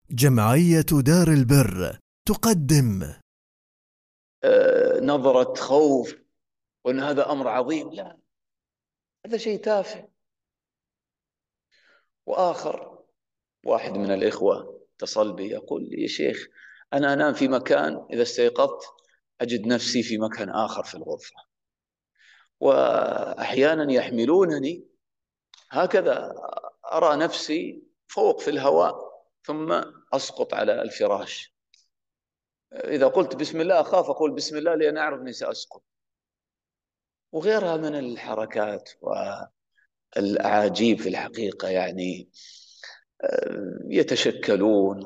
جمعية دار البر تقدم. نظرة خوف وأن هذا أمر عظيم. لا، هذا شيء تافه. وآخر واحد من الإخوة اتصل بي يقول لي: يا شيخ، أنا أنام في مكان، إذا استيقظت أجد نفسي في مكان آخر في الغرفة، وأحيانا يحملونني هكذا، أرى نفسي فوق في الهواء ثم أسقط على الفراش. إذا قلت بسم الله أخاف أقول بسم الله لأن أعرف أني سأسقط، وغيرها من الحركات والأعاجيب في الحقيقة. يعني يتشكلون،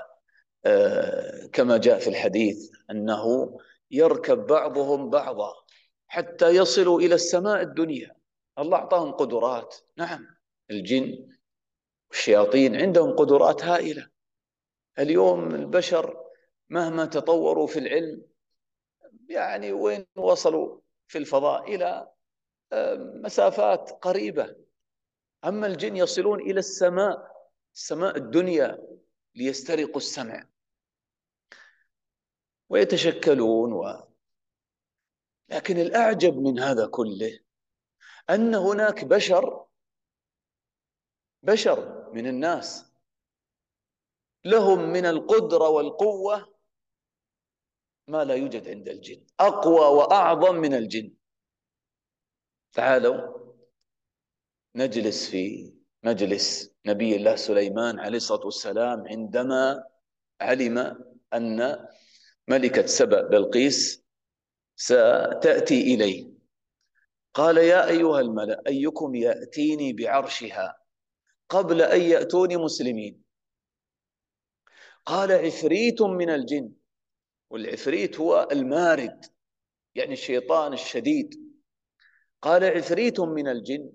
وكما جاء في الحديث أنه يركب بعضهم بعضا حتى يصلوا إلى السماء الدنيا. الله أعطاهم قدرات، نعم. الجن والشياطين عندهم قدرات هائلة. اليوم البشر مهما تطوروا في العلم، يعني وين وصلوا في الفضاء؟ إلى مسافات قريبة. أما الجن يصلون إلى السماء الدنيا ليسترقوا السمع ويتشكلون لكن الأعجب من هذا كله أن هناك بشر من الناس لهم من القدرة والقوة ما لا يوجد عند الجن، أقوى وأعظم من الجن. تعالوا نجلس في مجلس نبي الله سليمان عليه الصلاة والسلام عندما علم أن ملكة سبأ بلقيس ستأتي إليه. قال: يا أيها الملأ، أيكم يأتيني بعرشها قبل أن يأتوني مسلمين؟ قال: عفريت من الجن. والعفريت هو المارد، يعني الشيطان الشديد. قال: عفريت من الجن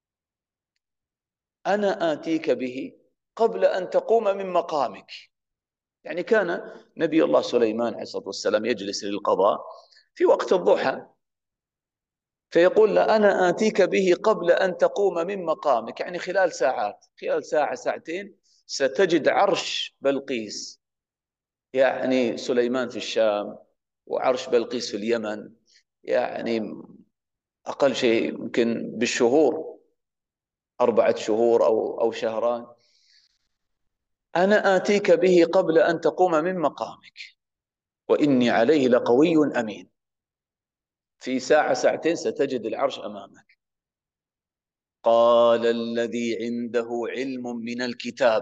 أنا آتيك به قبل أن تقوم من مقامك. يعني كان نبي الله سليمان عليه الصلاة والسلام يجلس للقضاء في وقت الضحى، فيقول له: أنا آتيك به قبل أن تقوم من مقامك، يعني خلال ساعات، خلال ساعة ساعتين ستجد عرش بلقيس. يعني سليمان في الشام وعرش بلقيس في اليمن، يعني أقل شيء يمكن بالشهور، 4 شهور أو شهران. أنا آتيك به قبل أن تقوم من مقامك وإني عليه لقوي أمين. في ساعة ساعتين ستجد العرش أمامك. قال الذي عنده علم من الكتاب: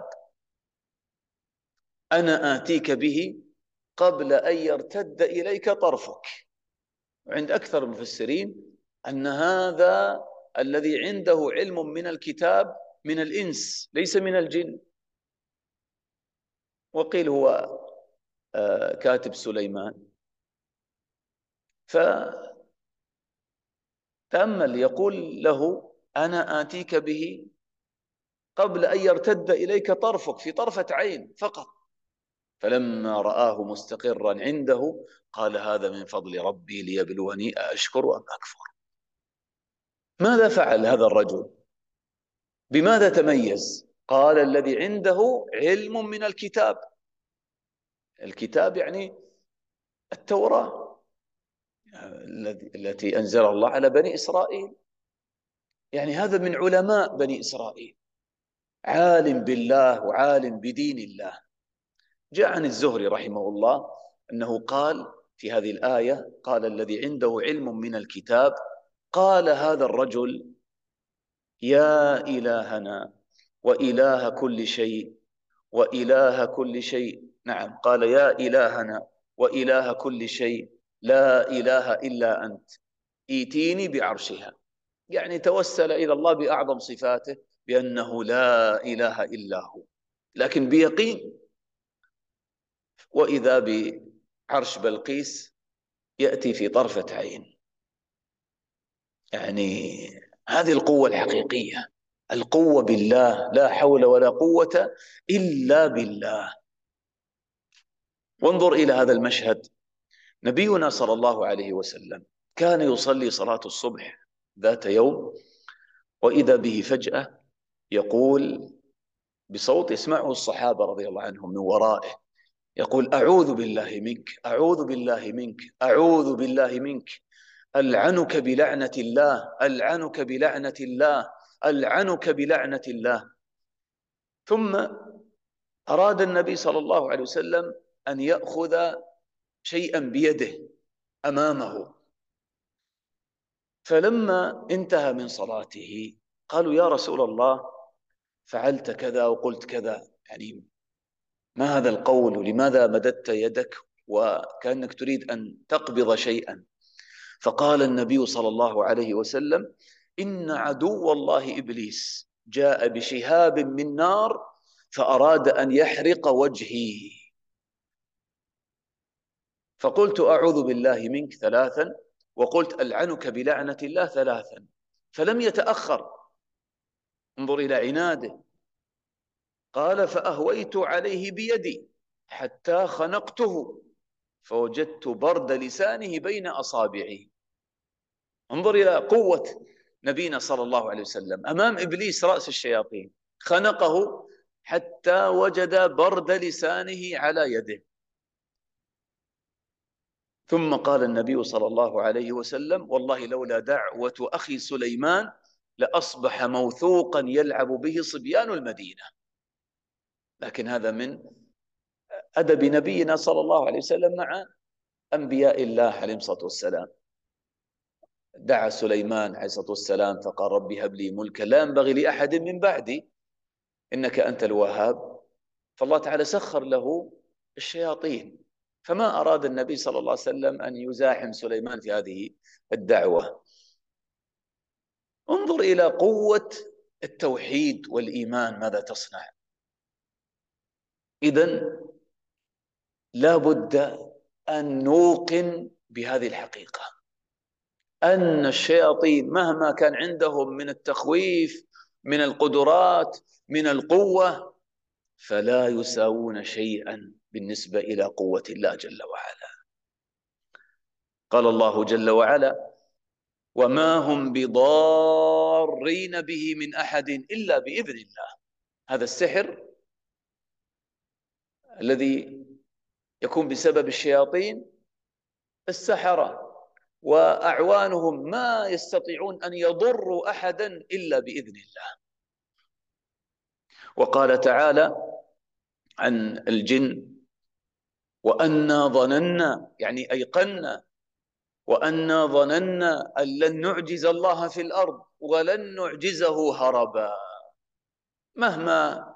أنا آتيك به قبل أن يرتد إليك طرفك. وعند أكثر المفسرين أن هذا الذي عنده علم من الكتاب من الإنس ليس من الجن، وقيل هو كاتب سليمان. فتأمل، يقول له: أنا آتيك به قبل أن يرتد إليك طرفك، في طرفة عين فقط. فلما رآه مستقرا عنده قال: هذا من فضل ربي ليبلوني أأشكر أم أكفر. ماذا فعل هذا الرجل؟ بماذا تميز؟ قال: الذي عنده علم من الكتاب. الكتاب يعني التوراة التي أنزل الله على بني إسرائيل. يعني هذا من علماء بني إسرائيل، عالم بالله وعالم بدين الله. جاء عن الزهري رحمه الله أنه قال في هذه الآية: قال الذي عنده علم من الكتاب. قال هذا الرجل: يا إلهنا وإله كل شيء وإله كل شيء. نعم، قال: يا إلهنا وإله كل شيء، لا إله إلا أنت، إيتيني بعرشها. يعني توسل إلى الله بأعظم صفاته بأنه لا إله إلا هو، لكن بيقين. وإذا بعرش بلقيس يأتي في طرفة عين. يعني هذه القوة الحقيقية، القوة بالله، لا حول ولا قوة إلا بالله. وانظر إلى هذا المشهد. نبينا صلى الله عليه وسلم كان يصلي صلاة الصبح ذات يوم، وإذا به فجأة يقول: بصوت يسمعه الصحابة رضي الله عنهم من ورائه، يقول: أعوذ بالله منك، أعوذ بالله منك، أعوذ بالله منك، ألعنك بلعنة الله، ألعنك بلعنة الله، ألعنك بلعنة الله. ثم أراد النبي صلى الله عليه وسلم أن يأخذ شيئا بيده أمامه، فلما انتهى من صلاته قالوا: يا رسول الله، فعلت كذا وقلت كذا، يعني ما هذا القول، ولماذا مددت يدك وكأنك تريد أن تقبض شيئا؟ فقال النبي صلى الله عليه وسلم: إن عدو الله إبليس جاء بشهاب من نار فأراد أن يحرق وجهي، فقلت: أعوذ بالله منك ثلاثا، وقلت: ألعنك بلعنة الله ثلاثا، فلم يتأخر. انظر إلى عناده. قال: فأهويت عليه بيدي حتى خنقته فوجدت برد لسانه بين أصابعي. انظر إلى قوة نبينا صلى الله عليه وسلم أمام إبليس رأس الشياطين، خنقه حتى وجد برد لسانه على يده. ثم قال النبي صلى الله عليه وسلم: والله لولا دعوة أخي سليمان لأصبح موثوقا يلعب به صبيان المدينة. لكن هذا من أدب نبينا صلى الله عليه وسلم مع أنبياء الله عليهم الصلاة والسلام. دعا سليمان عليه الصلاة والسلام فقال: ربي هب لي ملكا لا ينبغي لأحد من بعدي إنك أنت الوهاب. فالله تعالى سخر له الشياطين، فما أراد النبي صلى الله عليه وسلم أن يزاحم سليمان في هذه الدعوة. انظر إلى قوة التوحيد والإيمان ماذا تصنع. إذن لا بد أن نوقن بهذه الحقيقة، أن الشياطين مهما كان عندهم من التخويف، من القدرات، من القوة، فلا يساوون شيئا بالنسبة إلى قوة الله جل وعلا. قال الله جل وعلا: وما هم بضارين به من أحد إلا بإذن الله. هذا السحر الذي يكون بسبب الشياطين، السحرة وأعوانهم ما يستطيعون أن يضروا أحدا إلا بإذن الله. وقال تعالى عن الجن: وأنا ظننا، يعني أيقنا، وأنا ظننا أن لن نعجز الله في الأرض ولن نعجزه هربا. مهما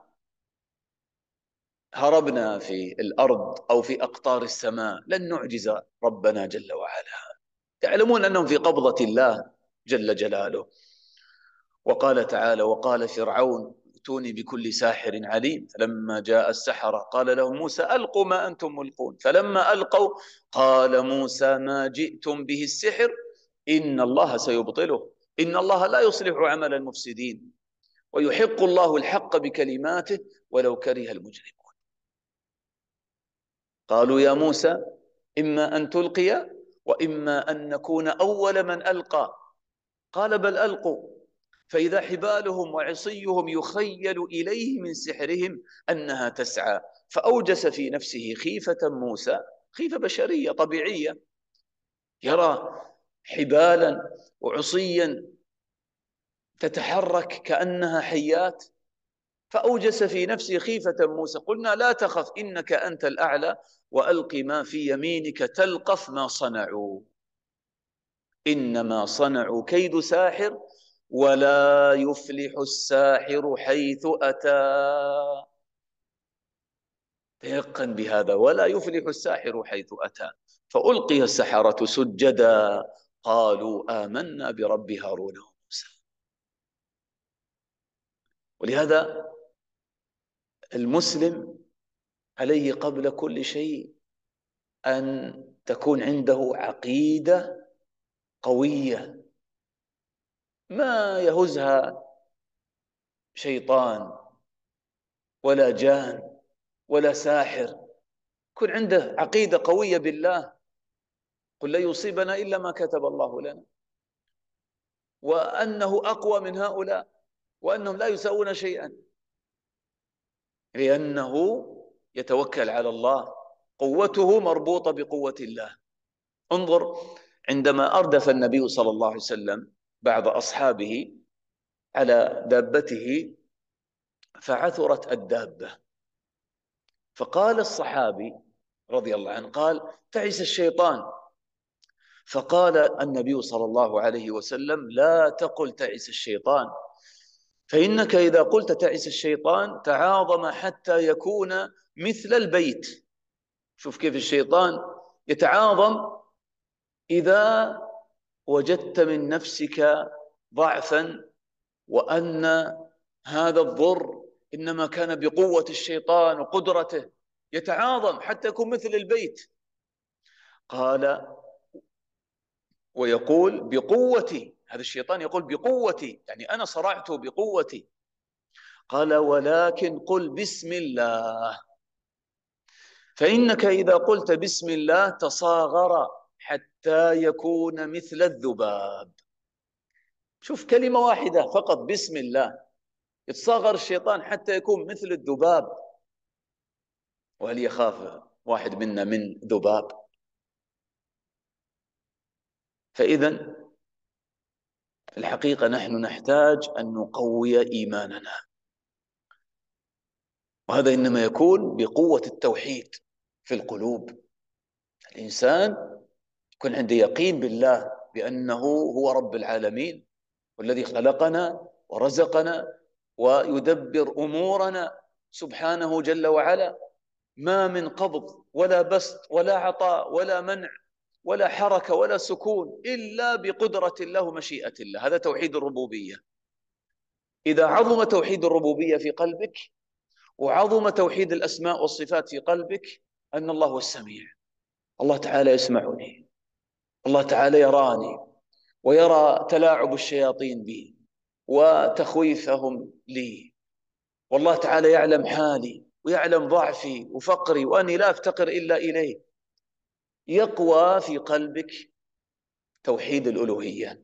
هربنا في الأرض أو في أقطار السماء لن نعجز ربنا جل وعلا. يعلمون أنهم في قبضة الله جل جلاله. وقال تعالى: وقال فرعون ائتوني بكل ساحر عليم. فلما جاء السحرة قال لهم موسى: ألقوا ما أنتم ملقون. فلما ألقوا قال موسى: ما جئتم به السحر إن الله سيبطله إن الله لا يصلح عمل المفسدين ويحق الله الحق بكلماته ولو كره المجرمون. قالوا: يا موسى إما أن تلقي وإما أن نكون أول من ألقى. قال: بل ألقوا. فإذا حبالهم وعصيهم يخيل إليه من سحرهم أنها تسعى. فأوجس في نفسه خيفة موسى، خيفة بشرية طبيعية، يرى حبالا وعصيا تتحرك كأنها حيات، فأوجس في نفسه خيفة موسى. قلنا: لا تخف إنك أنت الأعلى وألق ما في يمينك تلقف ما صنعوا إنما صنعوا كيد ساحر ولا يفلح الساحر حيث أتى. تيقن بهذا: ولا يفلح الساحر حيث أتى. فألقي السحرة سجدا قالوا آمنا برب هارون وموسى. ولهذا المسلم عليه قبل كل شيء أن تكون عنده عقيدة قوية ما يهزها شيطان ولا جان ولا ساحر. يكون عنده عقيدة قوية بالله: قل لا يصيبنا إلا ما كتب الله لنا، وأنه أقوى من هؤلاء، وأنهم لا يساوون شيئا. لأنه يتوكل على الله، قوته مربوطة بقوة الله. انظر، عندما أردف النبي صلى الله عليه وسلم بعض أصحابه على دابته فعثرت الدابة، فقال الصحابي رضي الله عنه قال: تعس الشيطان. فقال النبي صلى الله عليه وسلم: لا تقل تعس الشيطان، فإنك إذا قلت تعس الشيطان تعاظم حتى يكون مثل البيت. شوف كيف الشيطان يتعاظم إذا وجدت من نفسك ضعفا، وأن هذا الضر إنما كان بقوة الشيطان وقدرته، يتعاظم حتى يكون مثل البيت. قال: ويقول بقوتي، هذا الشيطان يقول بقوتي، يعني أنا صرعته بقوتي. قال: ولكن قل بسم الله، فإنك إذا قلت بسم الله تصاغر حتى يكون مثل الذباب. شوف، كلمة واحدة فقط، بسم الله، يتصاغر الشيطان حتى يكون مثل الذباب. وهل يخاف واحد منا من ذباب؟ فإذا الحقيقة نحن نحتاج أن نقوي إيماننا، وهذا إنما يكون بقوة التوحيد في القلوب. الإنسان يكون عنده يقين بالله بأنه هو رب العالمين والذي خلقنا ورزقنا ويدبر أمورنا سبحانه جل وعلا، ما من قبض ولا بسط ولا عطاء ولا منع ولا حركة ولا سكون إلا بقدرة الله ومشيئة الله. هذا توحيد الربوبية. إذا عظم توحيد الربوبية في قلبك وعظم توحيد الأسماء والصفات في قلبك، أن الله هو السميع، الله تعالى يسمعني، الله تعالى يراني ويرى تلاعب الشياطين بي وتخويفهم لي، والله تعالى يعلم حالي ويعلم ضعفي وفقري وأني لا أفتقر إلا إليه. يقوى في قلبك توحيد الألوهية،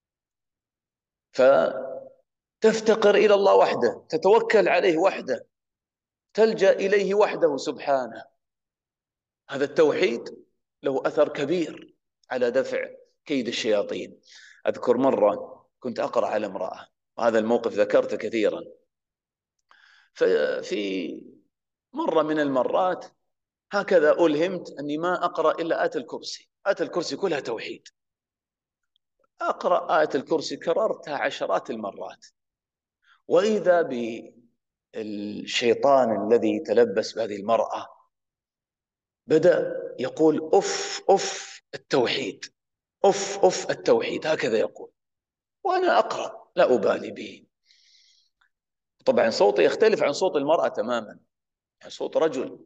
فتفتقر إلى الله وحده، تتوكل عليه وحده، تلجأ إليه وحده سبحانه. هذا التوحيد له أثر كبير على دفع كيد الشياطين. أذكر مرة كنت أقرأ على امرأة، وهذا الموقف ذكرته كثيرا، ففي مرة من المرات هكذا ألهمت أني ما أقرأ إلا آية الكرسي. آية الكرسي كلها توحيد، أقرأ آية الكرسي كررتها عشرات المرات، وإذا بالشيطان الذي تلبس بهذه المرأة بدأ يقول: أف أف التوحيد، أف أف التوحيد، هكذا يقول، وأنا أقرأ لا أبالي به. طبعا صوتي يختلف عن صوت المرأة تماما، يعني صوت رجل،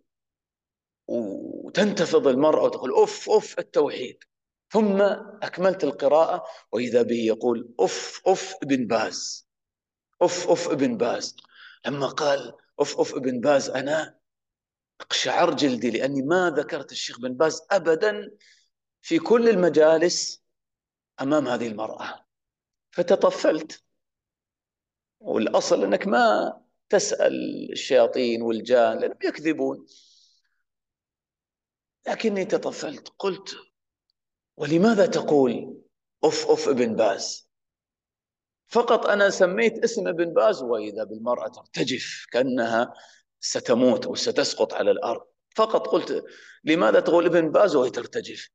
وتنتفض المرأة وتقول: أف أف التوحيد. ثم أكملت القراءة وإذا به يقول: أف أف ابن باز، أف أف ابن باز. لما قال أف أف ابن باز أنا اقشعر جلدي، لأني ما ذكرت الشيخ بن باز أبدا في كل المجالس أمام هذه المرأة، فتطفلت. والأصل أنك ما تسأل الشياطين والجان لأنهم يكذبون، لكني تطفلت قلت: ولماذا تقول أف أف ابن باز؟ فقط أنا سميت اسم ابن باز وإذا بالمرأة ترتجف كأنها ستموت وستسقط على الأرض. فقط قلت: لماذا تقول ابن باز وهي ترتجف؟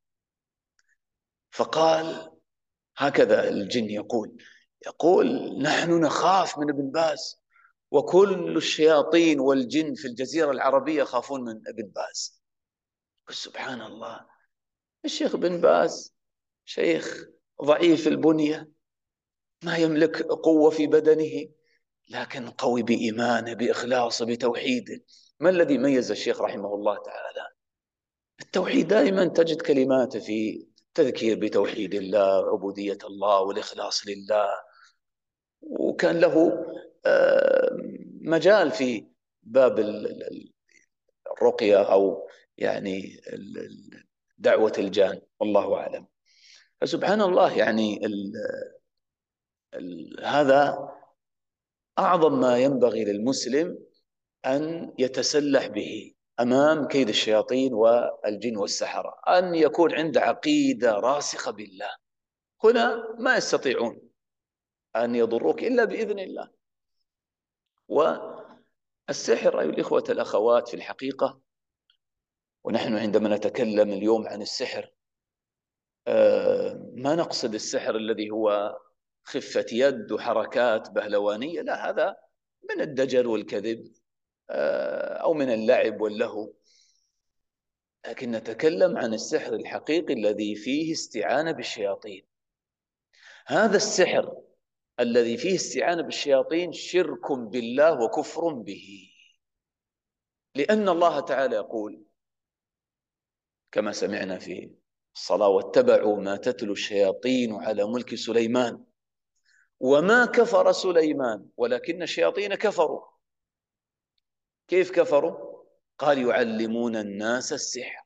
فقال: هكذا الجن يقول نحن نخاف من ابن باز، وكل الشياطين والجن في الجزيرة العربية يخافون من ابن باز. سبحان الله، الشيخ بن باز شيخ ضعيف البنية، ما يملك قوة في بدنه، لكن قوي بإيمانه بإخلاصه بتوحيده. ما الذي ميز الشيخ رحمه الله تعالى؟ التوحيد. دائما تجد كلماته في تذكير بتوحيد الله وعبودية الله والإخلاص لله، وكان له مجال في باب الرقية أو يعني دعوة الجان، والله أعلم. فسبحان الله، يعني هذا أعظم ما ينبغي للمسلم أن يتسلح به أمام كيد الشياطين والجن والسحرة، أن يكون عنده عقيدة راسخة بالله. هنا ما يستطيعون أن يضروك إلا بإذن الله. والسحر أيها الإخوة الأخوات في الحقيقة، ونحن عندما نتكلم اليوم عن السحر ما نقصد السحر الذي هو خفة يد وحركات بهلوانية، لا، هذا من الدجل والكذب أو من اللعب واللهو. لكن نتكلم عن السحر الحقيقي الذي فيه استعانة بالشياطين. هذا السحر الذي فيه استعانة بالشياطين شرك بالله وكفر به، لأن الله تعالى يقول كما سمعنا في الصلاة: واتبعوا ما تتلو الشياطين على ملك سليمان وما كفر سليمان ولكن الشياطين كفروا. كيف كفروا؟ قال: يعلمون الناس السحر.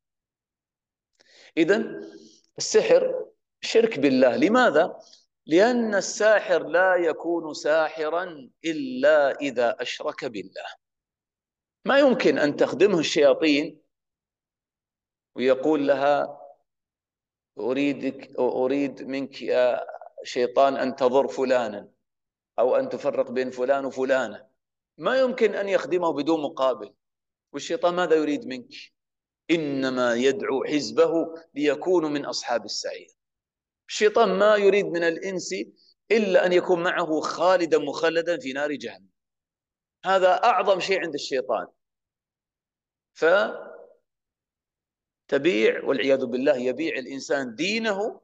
إذن السحر شرك بالله. لماذا؟ لأن الساحر لا يكون ساحرا إلا إذا أشرك بالله. ما يمكن أن تخدمه الشياطين ويقول لها: أريد منك يا شيطان أن تضر فلانا أو أن تفرق بين فلان وفلانة. ما يمكن أن يخدمه بدون مقابل. والشيطان ماذا يريد منك؟ إنما يدعو حزبه ليكونوا من أصحاب السعير. الشيطان ما يريد من الإنس إلا أن يكون معه خالدا مخلدا في نار جهنم. هذا أعظم شيء عند الشيطان. فتبيع والعياذ بالله، يبيع الإنسان دينه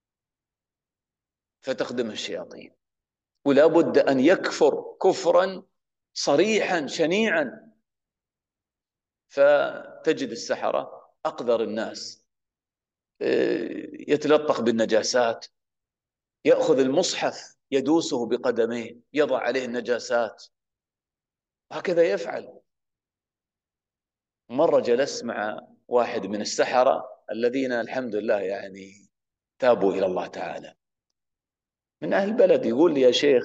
فتخدمه الشياطين. ولا بد أن يكفر كفرا صريحا شنيعا. فتجد السحرة أقذر الناس، يتلطخ بالنجاسات، يأخذ المصحف يدوسه بقدميه، يضع عليه النجاسات، هكذا يفعل. مرة جلست مع واحد من السحرة الذين الحمد لله يعني تابوا إلى الله تعالى، من أهل البلد. يقول لي: يا شيخ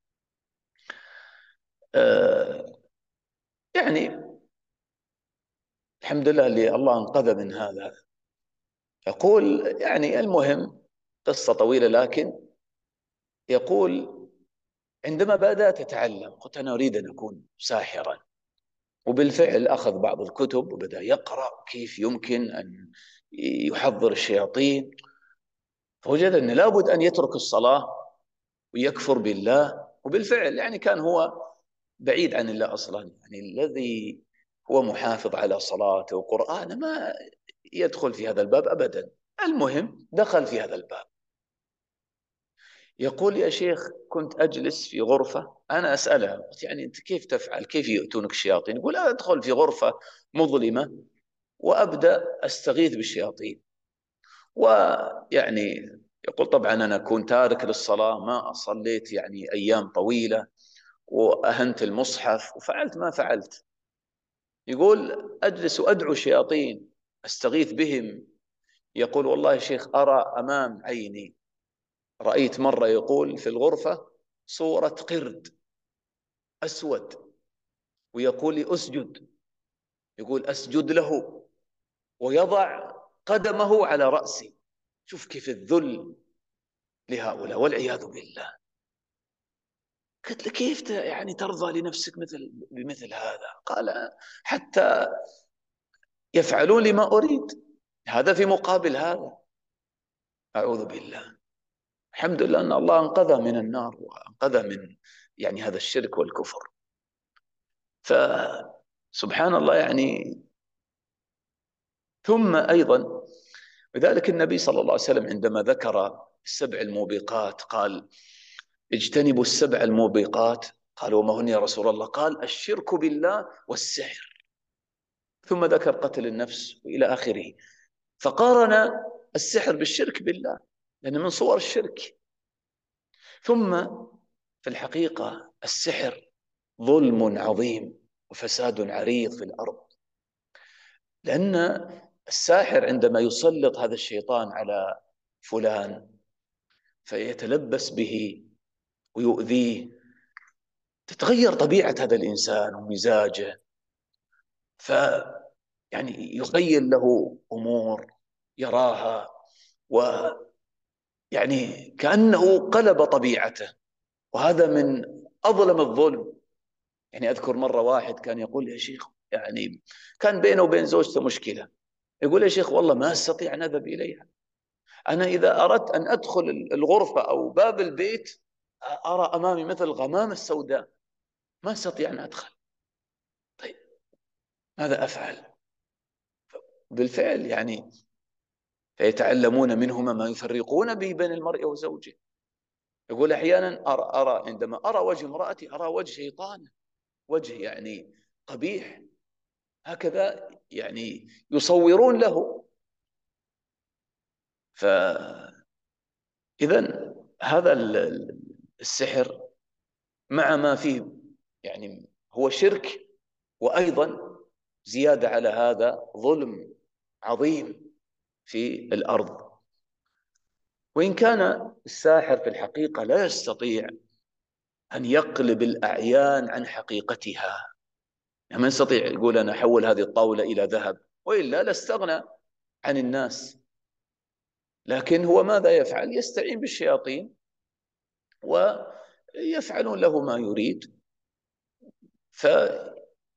يعني الحمد لله اللي الله انقذ من هذا. يقول يعني المهم قصة طويلة، لكن يقول: عندما بدأت أتعلم قلت أنا أريد أن أكون ساحرا. وبالفعل أخذ بعض الكتب وبدأ يقرأ كيف يمكن أن يحضر الشياطين. فوجد أن لابد أن يترك الصلاة ويكفر بالله. وبالفعل يعني كان هو بعيد عن الله أصلا، يعني الذي هو محافظ على صلاته وقرآنه ما يدخل في هذا الباب أبدا. المهم دخل في هذا الباب. يقول: يا شيخ كنت أجلس في غرفة، أنا أسألها يعني أنت كيف تفعل، كيف يؤتونك الشياطين؟ يقول: أدخل في غرفة مظلمة وأبدأ أستغيث بالشياطين. ويعني يقول طبعا أنا كنت تارك للصلاة، ما صليت يعني أيام طويلة، وأهنت المصحف وفعلت ما فعلت. يقول: أجلس وأدعو الشياطين أستغيث بهم. يقول: والله يا شيخ أرى أمام عيني، رأيت مرة يقول في الغرفة صورة قرد أسود، ويقول لي أسجد. يقول: أسجد له ويضع قدمه على رأسي. شوف كيف الذل لهؤلاء والعياذ بالله. قلت له: كيف يعني ترضى لنفسك بمثل هذا؟ قال: حتى يفعلون لي ما أريد، هذا في مقابل هذا. أعوذ بالله. الحمد لله أن الله أنقذه من النار وأنقذه من يعني هذا الشرك والكفر. فسبحان الله يعني. ثم أيضا لذلك النبي صلى الله عليه وسلم عندما ذكر السبع الموبقات قال: اجتنبوا السبع الموبقات. قالوا: وما هن يا رسول الله؟ قال: الشرك بالله والسحر. ثم ذكر قتل النفس وإلى آخره. فقارن السحر بالشرك بالله لأنه من صور الشرك. ثم في الحقيقة السحر ظلم عظيم وفساد عريض في الأرض، لأن الساحر عندما يسلط هذا الشيطان على فلان فيتلبس به ويؤذيه، تتغير طبيعة هذا الإنسان ومزاجه يعني يخيل له أمور يراها، ويعني كأنه قلب طبيعته، وهذا من أظلم الظلم. يعني أذكر مرة واحد كان يقول يا شيخ، يعني كان بينه وبين زوجته مشكلة، يقول يا شيخ والله ما أستطيع أن أذهب إليها، أنا إذا أردت أن أدخل الغرفة أو باب البيت أرى أمامي مثل الغمامة السوداء، ما أستطيع أن أدخل. طيب ماذا أفعل؟ بالفعل يعني فيتعلمون منهما ما يفرقون به بين المرء وزوجه. يقول أحيانا أرى عندما أرى وجه امرأتي أرى وجه شيطان، وجه يعني قبيح، هكذا يعني يصورون له. فإذا هذا السحر مع ما فيه يعني هو شرك، وأيضا زيادة على هذا ظلم عظيم في الأرض. وإن كان الساحر في الحقيقة لا يستطيع أن يقلب الأعيان عن حقيقتها، يعني ما يستطيع يقول أنا أحول هذه الطاولة إلى ذهب، وإلا لاستغنى عن الناس. لكن هو ماذا يفعل؟ يستعين بالشياطين ويفعلون له ما يريد. فكما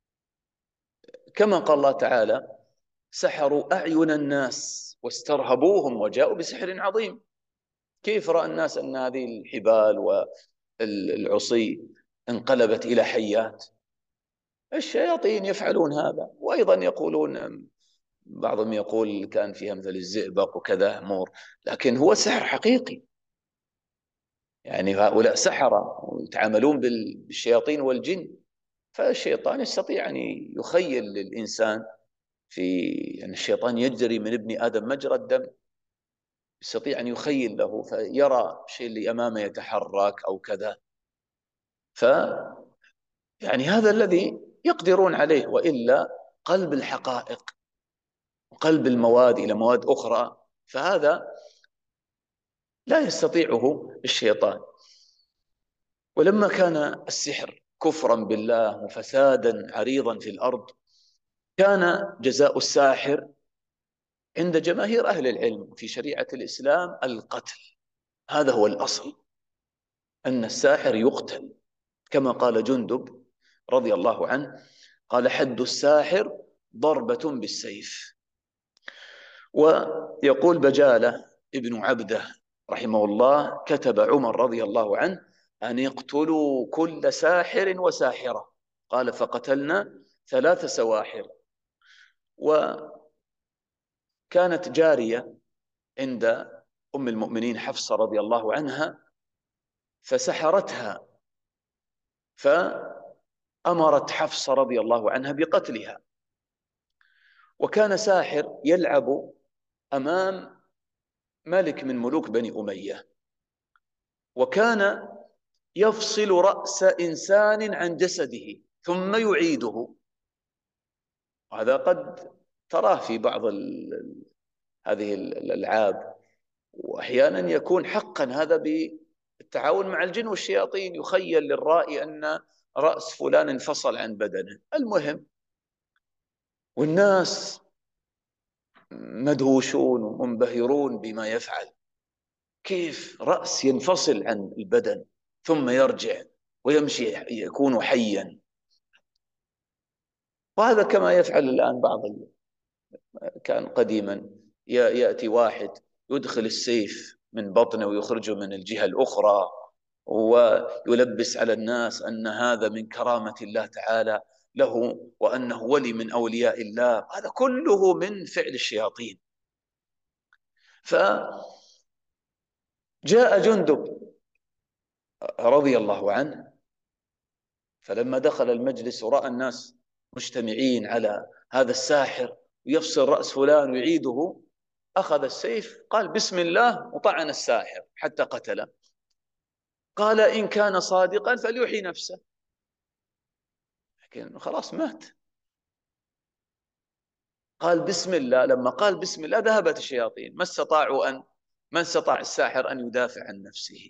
قال الله تعالى سحروا أعين الناس واسترهبوهم وجاءوا بسحر عظيم. كيف رأى الناس أن هذه الحبال والعصي انقلبت إلى حيات؟ الشياطين يفعلون هذا. وأيضا يقولون، بعضهم يقول كان فيها مثل الزئبق وكذا أمور، لكن هو سحر حقيقي. يعني هؤلاء سحرة ويتعاملون بالشياطين والجن، فالشيطان يستطيع أن يخيل للإنسان يعني الشيطان يجري من ابن آدم مجرى الدم، يستطيع أن يخيل له فيرى شيء اللي أمامه يتحرك أو كذا. يعني هذا الذي يقدرون عليه، وإلا قلب الحقائق وقلب المواد إلى مواد أخرى فهذا لا يستطيعه الشيطان. ولما كان السحر كفرا بالله وفسادا عريضا في الأرض، كان جزاء الساحر عند جماهير أهل العلم في شريعة الإسلام القتل. هذا هو الأصل، أن الساحر يقتل، كما قال جندب رضي الله عنه قال حد الساحر ضربة بالسيف. ويقول بجالة ابن عبده رحمه الله كتب عمر رضي الله عنه أن يقتلوا كل ساحر وساحرة، قال فقتلنا 3 سواحر. وكانت جارية عند أم المؤمنين حفصة رضي الله عنها فسحرتها، فأمرت حفصة رضي الله عنها بقتلها. وكان ساحر يلعب أمام ملك من ملوك بني أمية، وكان يفصل رأس إنسان عن جسده ثم يعيده. وهذا قد تراه في بعض هذه الألعاب، وأحيانا يكون حقا هذا بالتعاون مع الجن والشياطين، يخيل للرائي أن رأس فلان انفصل عن بدنه. المهم والناس مدهوشون ومنبهرون بما يفعل، كيف رأس ينفصل عن البدن ثم يرجع ويمشي يكون حيا. وهذا كما يفعل الآن كان قديما يأتي واحد يدخل السيف من بطنه ويخرجه من الجهة الأخرى، ويلبس على الناس أن هذا من كرامة الله تعالى له، وأنه ولي من أولياء الله. هذا كله من فعل الشياطين. فجاء جندب رضي الله عنه، فلما دخل المجلس ورأى الناس مجتمعين على هذا الساحر ويفصل رأس فلان ويعيده، أخذ السيف قال بسم الله وطعن الساحر حتى قتله. قال إن كان صادقا فليحيي نفسه، لكن خلاص مات. قال بسم الله، لما قال بسم الله ذهبت الشياطين، ما استطاع الساحر أن يدافع عن نفسه.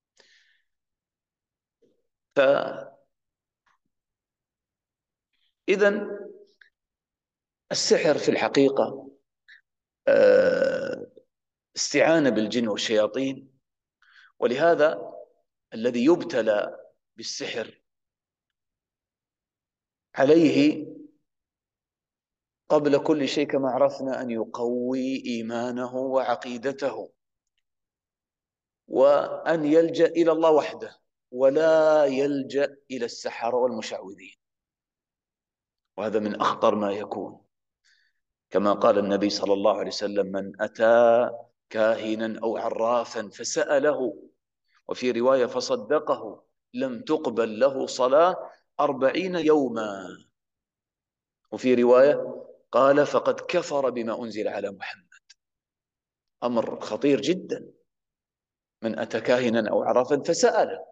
فإذا إذن السحر في الحقيقة استعانة بالجن والشياطين، ولهذا الذي يبتلى بالسحر عليه قبل كل شيء كما عرفنا أن يقوي إيمانه وعقيدته، وأن يلجأ إلى الله وحده ولا يلجأ إلى السحرة والمشعوذين، وهذا من أخطر ما يكون. كما قال النبي صلى الله عليه وسلم: من أتى كاهنا أو عرافا فسأله، وفي رواية فصدقه، لم تقبل له صلاة 40 يوما، وفي رواية قال: فقد كفر بما أنزل على محمد. أمر خطير جدا. من أتى كاهنا أو عرافا فسأله،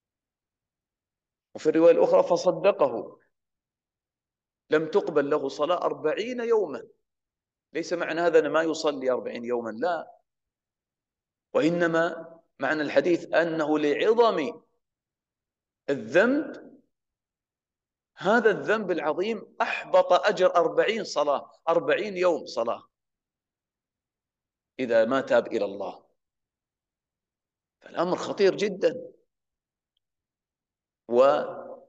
وفي الرواية الأخرى فصدقه، لم تقبل له صلاة 40 يوما. ليس معنى هذا أن ما يصلي 40 يوما، لا، وإنما معنى الحديث أنه لعظم الذنب، هذا الذنب العظيم أحبط أجر 40 صلاة، 40 يوم صلاة إذا ما تاب إلى الله. فالأمر خطير جدا. وإذا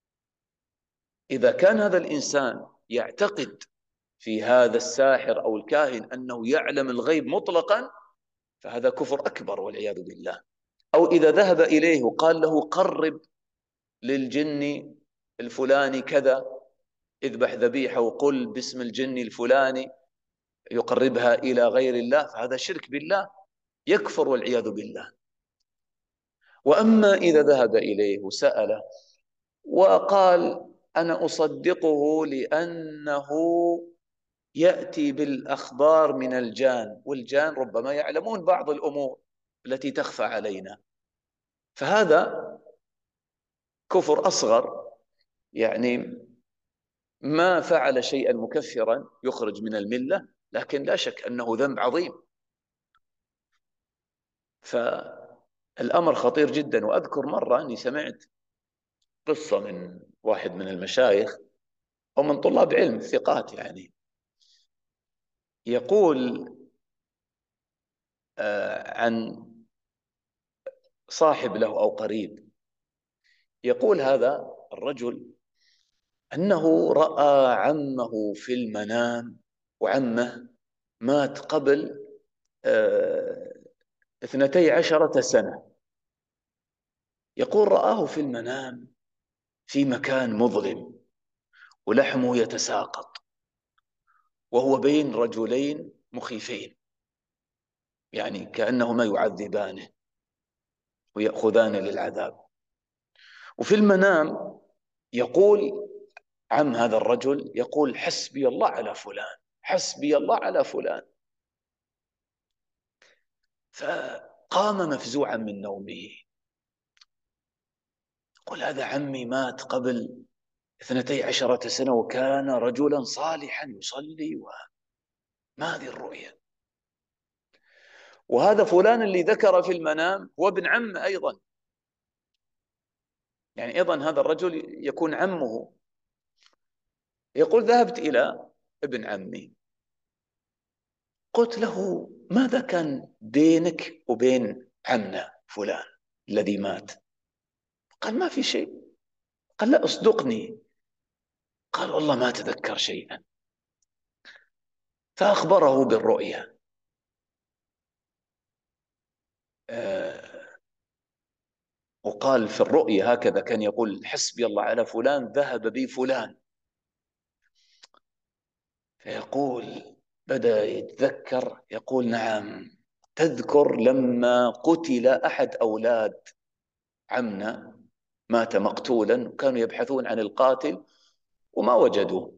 كان هذا الإنسان يعتقد في هذا الساحر أو الكاهن أنه يعلم الغيب مطلقا، فهذا كفر أكبر والعياذ بالله. أو إذا ذهب إليه وقال له: قرب للجن الفلاني كذا، اذبح ذبيحة وقل باسم الجن الفلاني، يقربها إلى غير الله، فهذا شرك بالله، يكفر والعياذ بالله. وأما إذا ذهب إليه وسأله وقال: أنا أصدقه لأنه يأتي بالأخبار من الجان، والجان ربما يعلمون بعض الأمور التي تخفى علينا، فهذا كفر أصغر، يعني ما فعل شيئا مكفرا يخرج من الملة، لكن لا شك أنه ذنب عظيم. فالأمر خطير جدا. وأذكر مرة أني سمعت قصة من واحد من المشايخ أو من طلاب علم ثقات، يعني يقول عن صاحب له أو قريب، يقول هذا الرجل أنه رأى عمه في المنام، وعمه مات قبل 12 سنة. يقول: رآه في المنام في مكان مظلم ولحمه يتساقط، وهو بين رجلين مخيفين، يعني كأنهما يعذبانه ويأخذان للعذاب. وفي المنام يقول عم هذا الرجل، يقول: حسبي الله على فلان، حسبي الله على فلان. فقام مفزوعا من نومه، يقول: هذا عمي مات قبل 12 سنة وكان رجلا صالحا يصلي، وما هذه الرؤية؟ وهذا فلان اللي ذكر في المنام هو ابن عم أيضا، يعني أيضا هذا الرجل يكون عمه. يقول: ذهبت إلى ابن عمي، قلت له: ماذا كان بينك وبين عمنا فلان الذي مات؟ قال: ما في شيء. قال: لا، اصدقني. قال: والله ما أتذكر شيئا. فأخبره بالرؤيا. وقال في الرؤيا هكذا كان يقول: حسبي الله على فلان، ذهب بي فلان. فيقول بدأ يتذكر، يقول: نعم، تذكر لما قتل أحد أولاد عمنا، مات مقتولا، وكانوا يبحثون عن القاتل وما وجدوه،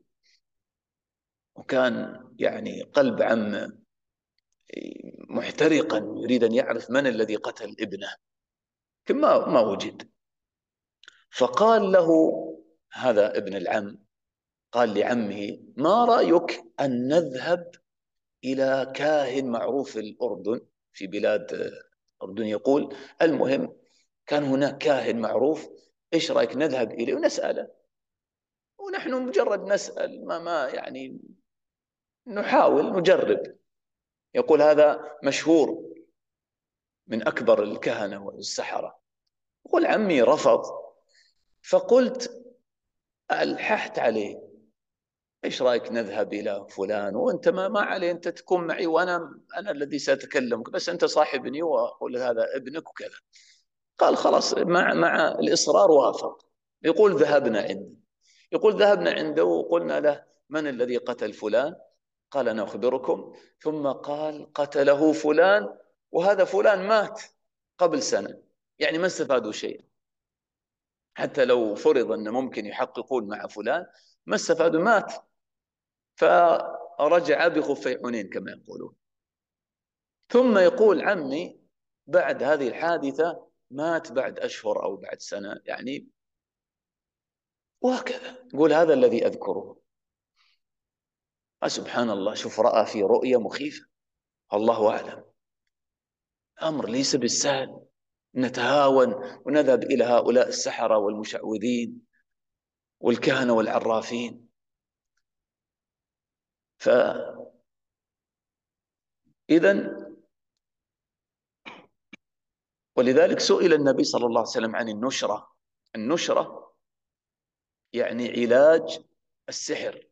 وكان يعني قلب عم محترقا يريد أن يعرف من الذي قتل ابنه، لكن ما وجد. فقال له هذا ابن العم، قال لعمه: ما رأيك أن نذهب إلى كاهن معروف في الأردن، في بلاد الأردن يقول، المهم كان هناك كاهن معروف، إيش رأيك نذهب إليه ونسأله ونحن مجرد نسأل، ما يعني نحاول نجرب. يقول هذا مشهور من أكبر الكهنة والسحرة. يقول عمي رفض، فقلت ألححت عليه: إيش رأيك نذهب إلى فلان، وأنت ما عليه، أنت تكون معي وأنا الذي سأتكلمك، بس أنت صاحبني وأقول هذا ابنك وكذا. قال خلاص، مع الإصرار وافق. يقول ذهبنا عنده. يقول ذهبنا عنده وقلنا له: من الذي قتل فلان؟ قال: أنا أخبركم. ثم قال: قتله فلان، وهذا فلان مات قبل سنة. يعني ما استفادوا شيء، حتى لو فرض أن ممكن يحققون مع فلان، ما استفادوا، مات. فرجع بخفي حنين كما يقولون. ثم يقول عمي بعد هذه الحادثة مات بعد أشهر أو بعد سنة يعني، وهكذا. يقول هذا الذي أذكره. سبحان الله، شوف، رأى في رؤية مخيفة، الله أعلم. أمر ليس بالسهل نتهاون ونذهب إلى هؤلاء السحرة والمشعوذين والكهنة والعرافين. فإذا ولذلك سئل النبي صلى الله عليه وسلم عن النشرة. النشرة يعني علاج السحر،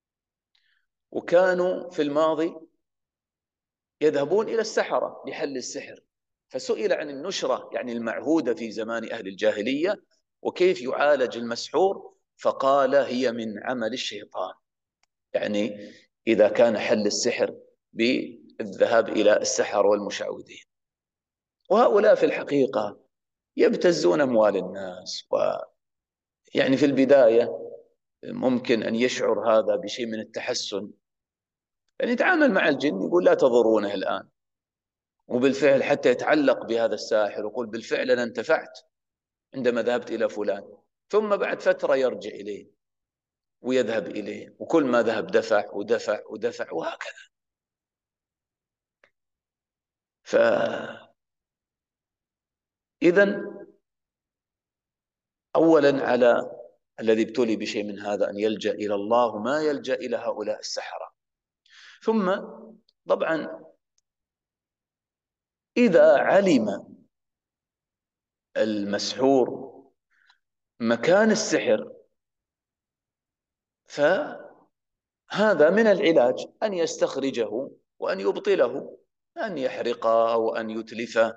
وكانوا في الماضي يذهبون إلى السحرة لحل السحر. فسئل عن النشرة يعني المعهودة في زمان أهل الجاهلية، وكيف يعالج المسحور، فقال: هي من عمل الشيطان. يعني إذا كان حل السحر بالذهاب إلى السحر والمشعوذين. وهؤلاء في الحقيقة يبتزون أموال الناس، ويعني في البداية ممكن أن يشعر هذا بشيء من التحسن، يعني يتعامل مع الجن يقول لا تضرونه الآن، وبالفعل حتى يتعلق بهذا الساحر ويقول بالفعل أنا انتفعت عندما ذهبت إلى فلان. ثم بعد فترة يرجع إليه ويذهب إليه، وكل ما ذهب دفع ودفع ودفع وهكذا. فإذا أولا على الذي ابتلي بشيء من هذا أن يلجأ إلى الله، ما يلجأ إلى هؤلاء السحرة. ثم طبعا إذا علم المسحور مكان السحر، فهذا من العلاج أن يستخرجه وأن يبطله، أن يحرقه أو أن يتلفه،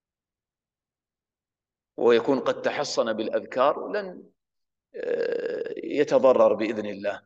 ويكون قد تحصن بالأذكار ولن يتضرر بإذن الله.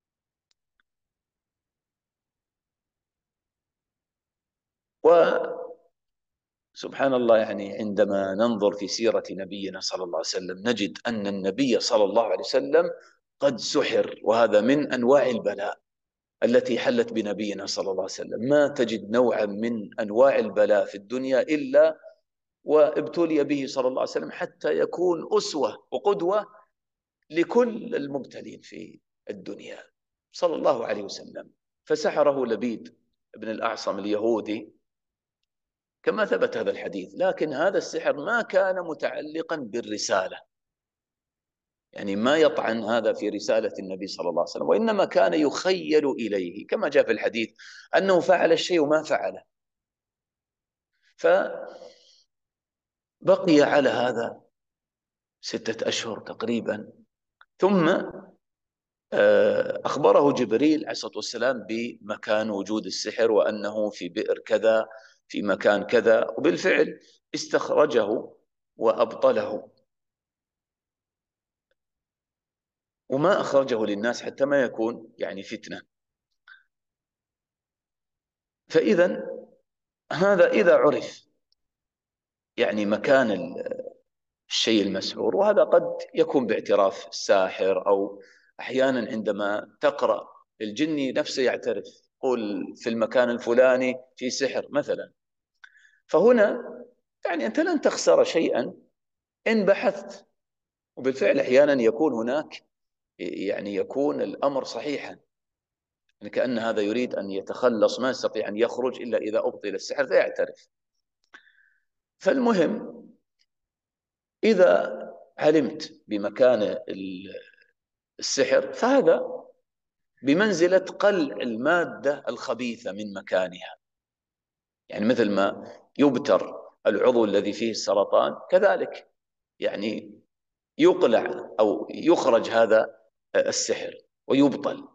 وسبحان الله، يعني عندما ننظر في سيرة نبينا صلى الله عليه وسلم نجد أن النبي صلى الله عليه وسلم قد سحر، وهذا من أنواع البلاء التي حلت بنبينا صلى الله عليه وسلم. ما تجد نوعا من أنواع البلاء في الدنيا إلا وابتلي به صلى الله عليه وسلم، حتى يكون أسوة وقدوة لكل المبتلين في الدنيا صلى الله عليه وسلم. فسحره لبيد بن الأعصم اليهودي كما ثبت هذا الحديث، لكن هذا السحر ما كان متعلقا بالرسالة، يعني ما يطعن هذا في رسالة النبي صلى الله عليه وسلم، وإنما كان يخيل إليه كما جاء في الحديث أنه فعل الشيء وما فعله. فبقي على هذا 6 أشهر تقريبا، ثم أخبره جبريل عليه الصلاة والسلام بمكان وجود السحر، وأنه في بئر كذا في مكان كذا، وبالفعل استخرجه وأبطله، وما أخرجه للناس حتى ما يكون يعني فتنة. فإذا هذا إذا عرف يعني مكان الشيء المسحور، وهذا قد يكون باعتراف الساحر، أو أحيانا عندما تقرأ الجني نفسه يعترف، قل في المكان الفلاني في سحر مثلا. فهنا يعني أنت لن تخسر شيئا إن بحثت، وبالفعل أحيانا يكون هناك يعني يكون الأمر صحيحا، يعني كأن هذا يريد أن يتخلص، ما يستطيع أن يخرج إلا إذا أبطل السحر فيعترف. فالمهم إذا علمت بمكان السحر، فهذا بمنزلة قلع المادة الخبيثة من مكانها. يعني مثل ما يبتر العضو الذي فيه السرطان، كذلك يعني يقلع أو يخرج هذا السحر ويبطل.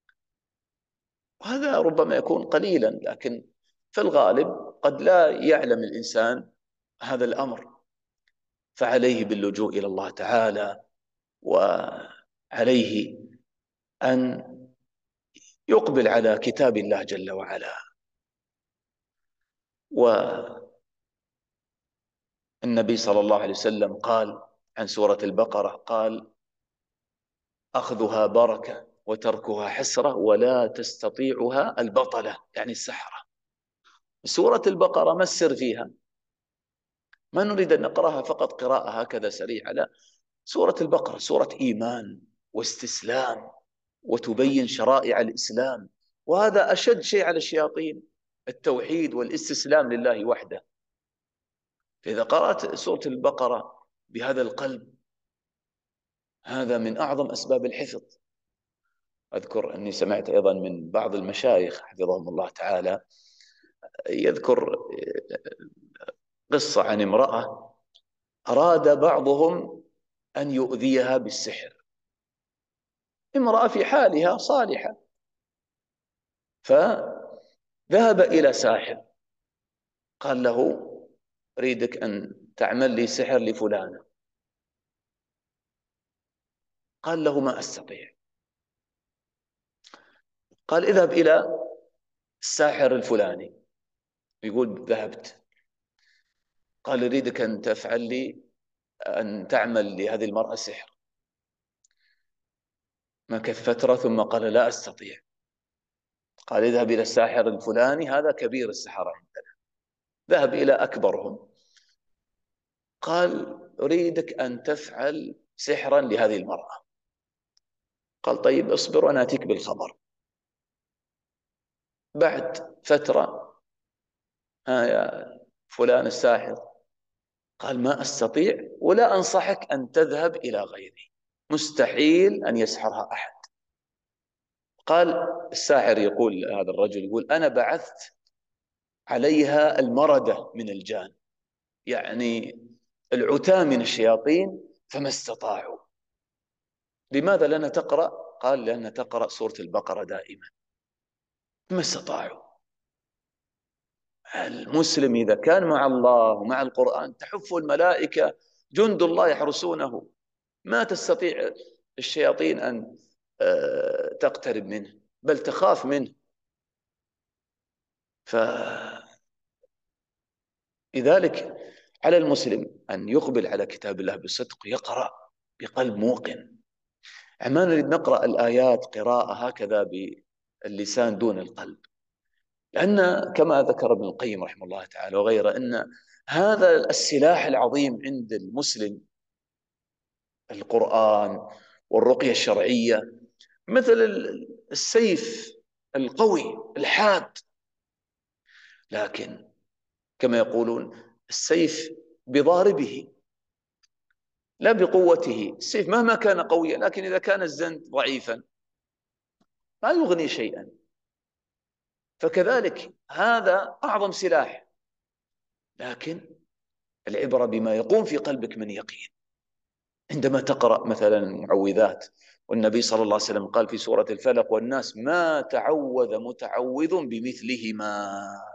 وهذا ربما يكون قليلا، لكن في الغالب قد لا يعلم الإنسان هذا الأمر، فعليه باللجوء إلى الله تعالى، وعليه أن يقبل على كتاب الله جل وعلا. والنبي صلى الله عليه وسلم قال عن سورة البقرة، قال: أخذها بركة وتركها حسرة ولا تستطيعها البطلة، يعني السحرة. سورة البقرة ما السر فيها؟ ما نريد أن نقرأها فقط قراءة هكذا سريعة، لا، سورة البقرة سورة إيمان واستسلام، وتبين شرائع الإسلام، وهذا أشد شيء على الشياطين، التوحيد والاستسلام لله وحده. فإذا قرأت سورة البقرة بهذا القلب، هذا من أعظم أسباب الحفظ. أذكر أني سمعت أيضا من بعض المشايخ حفظهم الله تعالى يذكر قصة عن امرأة أراد بعضهم أن يؤذيها بالسحر، امرأة في حالها صالحة، فذهب إلى ساحر قال له: أريدك أن تعمل لي سحر لفلانة. قال له: ما أستطيع. قال: اذهب إلى الساحر الفلاني. يقول: ذهبت. قال: أريدك أن تفعل لي، أن تعمل لهذه المرأة سحر. مكث فترة ثم قال: لا أستطيع. قال: اذهب إلى الساحر الفلاني، هذا كبير السحرة عندنا. ذهب إلى أكبرهم. قال: أريدك أن تفعل سحرا لهذه المرأة. قال: طيب اصبر وأنا أتيك بالخبر. بعد فترة: ها يا فلان الساحر. قال: ما أستطيع، ولا أنصحك أن تذهب إلى غيري، مستحيل أن يسحرها أحد. قال الساحر، يقول هذا الرجل، يقول: أنا بعثت عليها المردة من الجان، يعني العتاة من الشياطين، فما استطاعوا. لماذا لنا تقرأ؟ قال: لأن تقرأ سورة البقرة دائما. ما استطاعوا. المسلم إذا كان مع الله ومع القرآن تحف الملائكة، جند الله يحرسونه، ما تستطيع الشياطين أن تقترب منه، بل تخاف منه. فلذلك على المسلم أن يقبل على كتاب الله بصدق، يقرأ بقلب موقن. ما نريد نقرأ الآيات قراءة هكذا باللسان دون القلب، لأن كما ذكر ابن القيم رحمه الله تعالى وغيره، أن هذا السلاح العظيم عند المسلم، القرآن والرقية الشرعية، مثل السيف القوي الحاد، لكن كما يقولون: السيف بضاربه لا بقوته. السيف مهما كان قويا، لكن إذا كان الزند ضعيفا ما يغني شيئا. فكذلك هذا أعظم سلاح، لكن العبرة بما يقوم في قلبك من يقين. عندما تقرأ مثلا المعوذات، والنبي صلى الله عليه وسلم قال في سورة الفلق والناس: ما تعوذ متعوذ بمثلهما.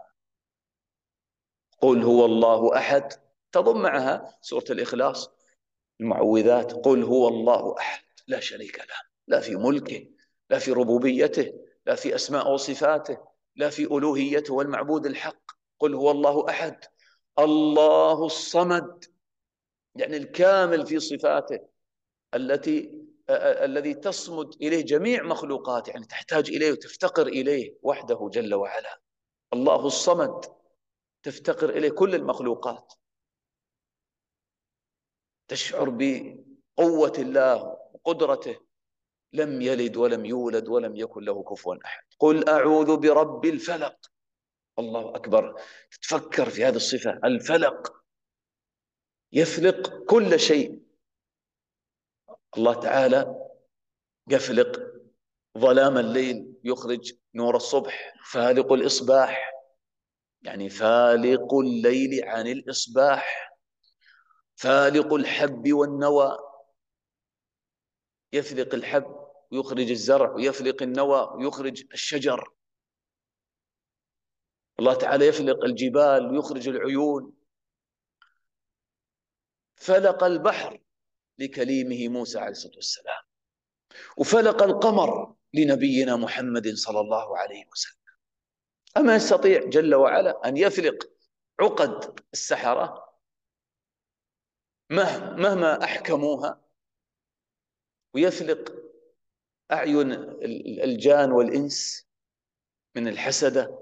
قل هو الله أحد، تضم معها سورة الإخلاص، المعوذات: قل هو الله أحد لا شريك له، لا في ملكه، لا في ربوبيته، لا في أسماء وصفاته، لا في ألوهيته والمعبود الحق. قل هو الله أحد، الله الصمد، يعني الكامل في صفاته الذي تصمد إليه جميع مخلوقاته، يعني تحتاج إليه وتفتقر إليه وحده جل وعلا. الله الصمد، تفتقر إليه كل المخلوقات، تشعر بقوة الله وقدرته. لم يلد ولم يولد ولم يكن له كفوا أحد. قل أعوذ برب الفلق. الله أكبر، تفكر في هذه الصفة، الفلق يفلق كل شيء. الله تعالى يفلق ظلام الليل يخرج نور الصبح، فالق الإصباح يعني فالق الليل عن الإصباح، فالق الحب والنوى، يفلق الحب ويخرج الزرع، ويفلق النوى ويخرج الشجر. الله تعالى يفلق الجبال ويخرج العيون. فلق البحر لكليمه موسى عليه الصلاة والسلام، وفلق القمر لنبينا محمد صلى الله عليه وسلم. أما يستطيع جل وعلا أن يفلق عقد السحرة مهما أحكموها، ويفلق أعين الجان والإنس من الحسدة؟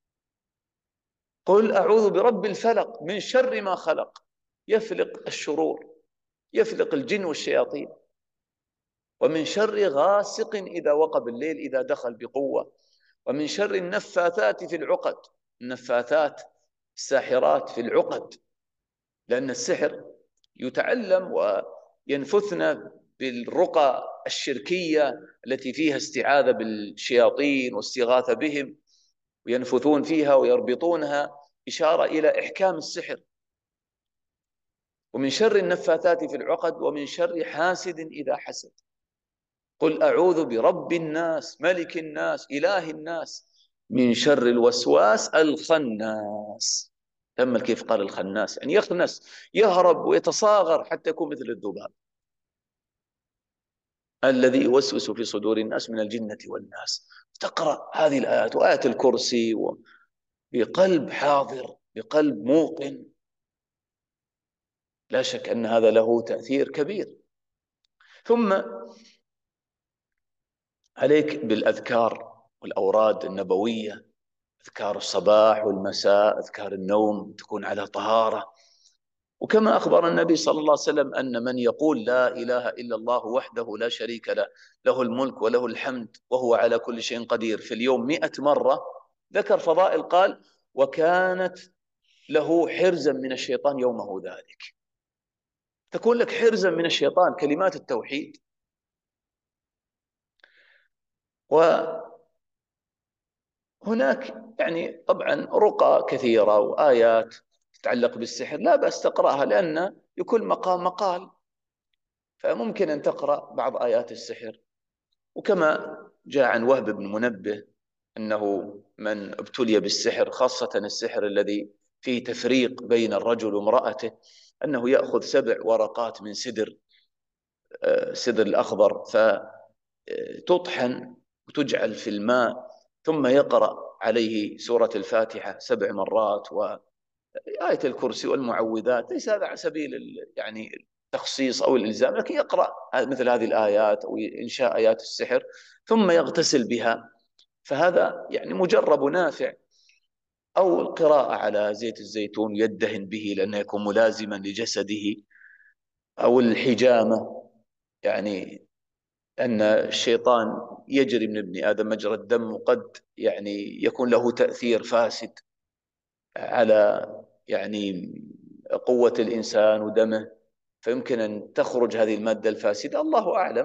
قل أعوذ برب الفلق من شر ما خلق، يفلق الشرور، يفلق الجن والشياطين، ومن شر غاسق إذا وقب الليل إذا دخل بقوة، ومن شر النفاثات في العقد، النفاثات الساحرات في العقد، لأن السحر يتعلم وينفثن بالرقى الشركية التي فيها استعاذة بالشياطين واستغاثة بهم، وينفثون فيها ويربطونها إشارة إلى إحكام السحر. ومن شر النفاثات في العقد، ومن شر حاسد إذا حسد. قل أعوذ برب الناس ملك الناس إله الناس من شر الوسواس الخناس. تأمل كيف قال الخناس، يعني يخنس، يهرب ويتصاغر حتى يكون مثل الذباب، الذي يوسوس في صدور الناس من الجنة والناس. تقرأ هذه الآيات وآية الكرسي بقلب حاضر، بقلب موقن، لا شك أن هذا له تأثير كبير. ثم عليك بالأذكار والأوراد النبوية، أذكار الصباح والمساء، أذكار النوم تكون على طهارة. وكما أخبر النبي صلى الله عليه وسلم أن من يقول لا إله إلا الله وحده لا شريك له، له الملك وله الحمد وهو على كل شيء قدير، في اليوم 100 مرة، ذكر فضائل، قال وكانت له حرزا من الشيطان يومه ذلك. تكون لك حرزا من الشيطان كلمات التوحيد. وهناك يعني طبعا رقى كثيرة وآيات تتعلق بالسحر، لا بأس تقرأها، لأن لكل مقام مقال، فممكن أن تقرأ بعض آيات السحر. وكما جاء عن وهب بن منبه أنه من ابتلي بالسحر، خاصة السحر الذي فيه تفريق بين الرجل وامرأته، أنه يأخذ 7 ورقات من سدر الأخضر، فتطحن وتجعل في الماء، ثم يقرأ عليه سورة الفاتحة 7 مرات وآية الكرسي والمعوذات. ليس هذا على سبيل يعني التخصيص أو الإلزام، لكن يقرأ مثل هذه الآيات أو إنشاء آيات السحر ثم يغتسل بها، فهذا يعني مجرب نافع. أو القراءة على زيت الزيتون يدهن به لأنه يكون ملازما لجسده. أو الحجامة، يعني أن الشيطان يجري من ابن آدم مجرى الدم، وقد يعني يكون له تأثير فاسد على يعني قوة الإنسان ودمه، فيمكن أن تخرج هذه المادة الفاسدة، الله أعلم.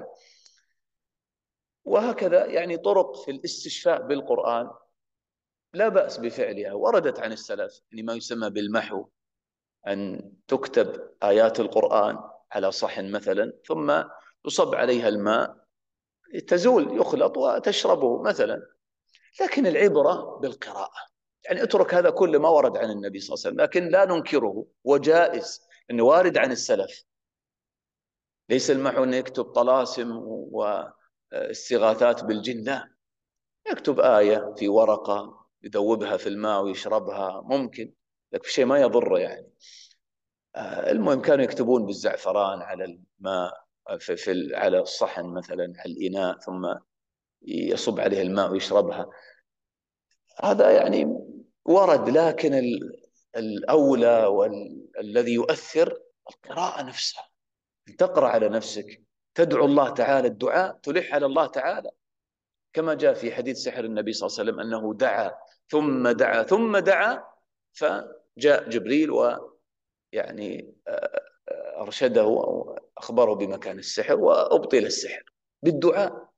وهكذا يعني طرق في الاستشفاء بالقرآن لا بأس بفعلها، وردت عن السلف، يعني ما يسمى بالمحو، أن تكتب آيات القرآن على صحن مثلا، ثم يصب عليها الماء، تزول، يخلط وتشربه مثلا. لكن العبرة بالقراءة، يعني اترك هذا كل ما ورد عن النبي صلى الله عليه وسلم، لكن لا ننكره وجائز، أنه وارد عن السلف. ليس المحو أن يكتب طلاسم واستغاثات بالجن، لا، يكتب آية في ورقة يذوبها في الماء ويشربها، ممكن، لكن شيء ما يضره يعني. المهم كانوا يكتبون بالزعفران على الماء، على الصحن مثلا، على الإناء، ثم يصب عليه الماء ويشربها. هذا يعني ورد، لكن الأولى والذي يؤثر القراءة نفسها، تقرأ على نفسك، تدعو الله تعالى، الدعاء تلح على الله تعالى، كما جاء في حديث سحر النبي صلى الله عليه وسلم أنه دعا ثم دعا ثم دعا، فجاء جبريل ويعني أرشده أو أخبره بمكان السحر، وأبطل السحر بالدعاء.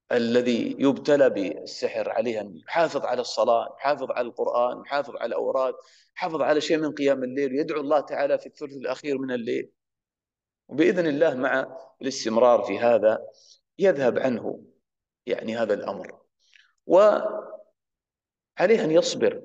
الذي يبتلى بالسحر عليه أن يحافظ على الصلاة، يحافظ على القرآن، يحافظ على الأوراد، يحافظ على شيء من قيام الليل، يدعو الله تعالى في الثلث الأخير من الليل، وبإذن الله مع الاستمرار في هذا يذهب عنه يعني هذا الأمر. وعليه أن يصبر،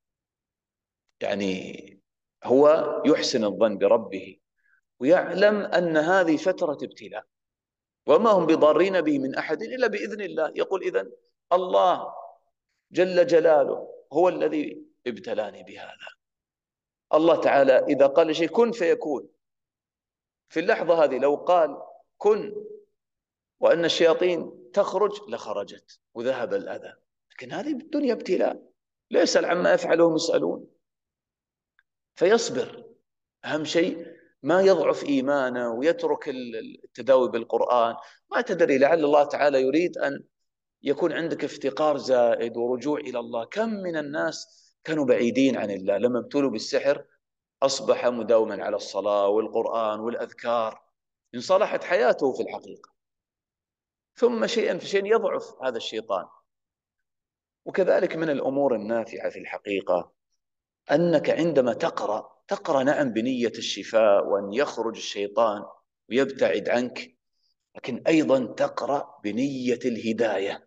يعني هو يحسن الظن بربه ويعلم أن هذه فترة ابتلاء، وما هم بضارين به من أحد إلا بإذن الله. يقول إذن الله جل جلاله هو الذي ابتلاني بهذا. الله تعالى إذا قال شيء كن فيكون، في اللحظة هذه لو قال كن وأن الشياطين تخرج لخرجت وذهب الأذى، لكن هذه الدنيا ابتلاء، لا يسأل عما يفعلهم يسألون، فيصبر. أهم شيء ما يضعف إيمانه ويترك التداوي بالقرآن. ما تدري، لعل الله تعالى يريد أن يكون عندك افتقار زائد ورجوع إلى الله. كم من الناس كانوا بعيدين عن الله لما ابتلوا بالسحر أصبح مداوما على الصلاة والقرآن والأذكار، انصلحت حياته في الحقيقة. ثم شيئا فشيئا يضعف هذا الشيطان. وكذلك من الأمور النافعة في الحقيقة أنك عندما تقرأ نعم بنية الشفاء وأن يخرج الشيطان ويبتعد عنك، لكن أيضا تقرأ بنية الهداية.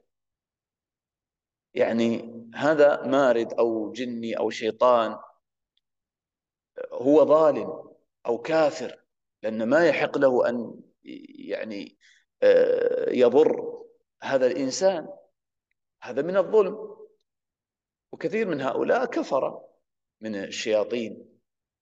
يعني هذا مارد أو جني أو شيطان هو ظالم أو كافر، لأن ما يحق له أن يعني يضر هذا الإنسان، هذا من الظلم. وكثير من هؤلاء كفر من الشياطين.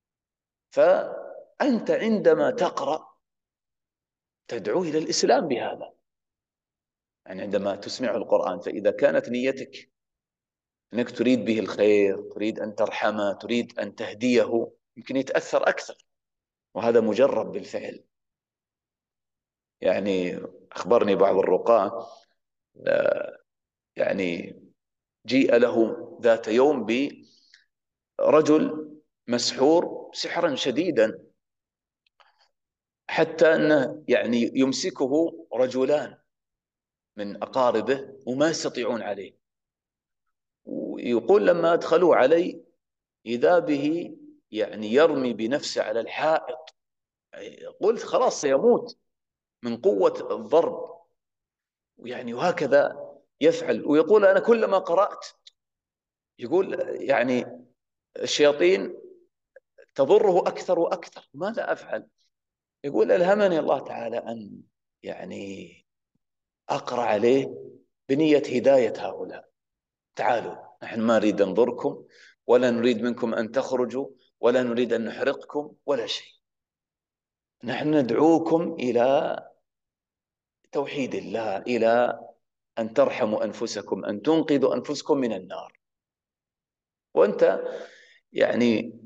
فأنت عندما تقرأ تدعو إلى الإسلام بهذا، يعني عندما تسمع القرآن، فإذا كانت نيتك أنك تريد به الخير، تريد أن ترحمه، تريد أن تهديه، يمكن يتأثر أكثر، وهذا مجرب بالفعل. يعني أخبرني بعض الرقاة يعني جيء له ذات يوم برجل مسحور سحرا شديدا، حتى أنه يعني يمسكه رجلان من أقاربه وما يستطيعون عليه. ويقول لما أدخلوا علي إذا به يعني يرمي بنفسه على الحائط، قلت خلاص سيموت من قوة الضرب، يعني وهكذا يفعل. ويقول أنا كلما قرأت، يقول يعني الشياطين تضره أكثر وأكثر، ماذا أفعل؟ يقول ألهمني الله تعالى أن يعني أقرأ عليه بنية هداية هؤلاء. تعالوا، نحن ما نريد أن نضركم، ولا نريد منكم أن تخرجوا، ولا نريد أن نحرقكم ولا شيء. نحن ندعوكم إلى توحيد الله، إلى أن ترحموا أنفسكم، أن تنقذوا أنفسكم من النار. وأنت يعني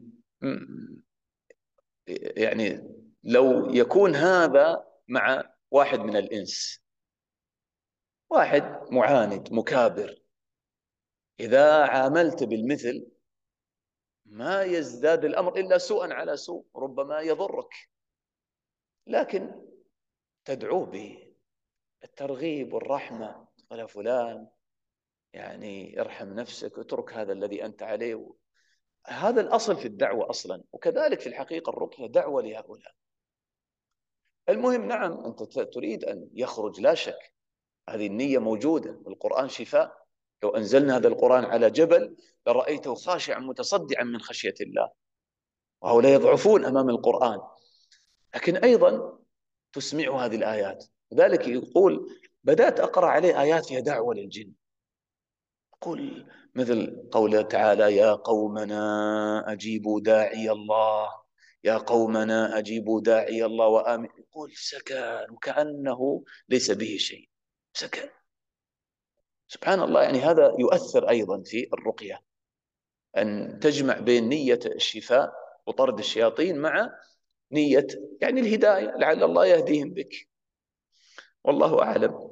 يعني لو يكون هذا مع واحد من الإنس، واحد معاند مكابر، إذا عاملت بالمثل ما يزداد الأمر إلا سوءا على سوء، ربما يضرك. لكن تدعوه بالترغيب والرحمة، قال فلان يعني ارحم نفسك، اترك هذا الذي أنت عليه. هذا الأصل في الدعوة أصلا، وكذلك في الحقيقة الرقية دعوة لهؤلاء. المهم نعم أنت تريد أن يخرج، لا شك هذه النية موجودة. القرآن شفاء، لو أنزلنا هذا القرآن على جبل لرأيته خاشعا متصدعا من خشية الله، وهؤلاء يضعفون أمام القرآن. لكن أيضا تسمع هذه الآيات، لذلك يقول بدأت أقرأ عليه آيات فيها دعوة للجن. قل مثل قوله تعالى يا قومنا أجيبوا داعي الله، يا قومنا أجيبوا داعي الله وآمن. يقول سكن وكأنه ليس به شيء، سكن. سبحان الله، يعني هذا يؤثر أيضا في الرقية، أن تجمع بين نية الشفاء وطرد الشياطين مع نية يعني الهداية، لعل الله يهديهم بك، والله أعلم.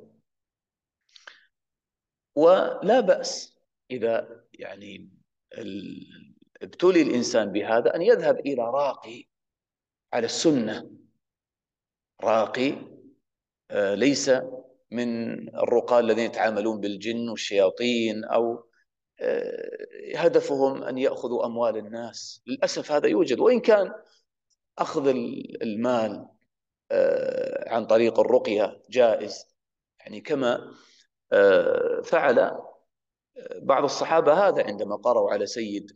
ولا بأس إذا يعني ابتلي الإنسان بهذا أن يذهب إلى راقي على السنة، راقي ليس من الرقاة الذين يتعاملون بالجن والشياطين، أو هدفهم أن يأخذوا أموال الناس. للأسف هذا يوجد، وإن كان أخذ المال عن طريق الرقية جائز، يعني كما فعل بعض الصحابة هذا عندما قرأوا على سيد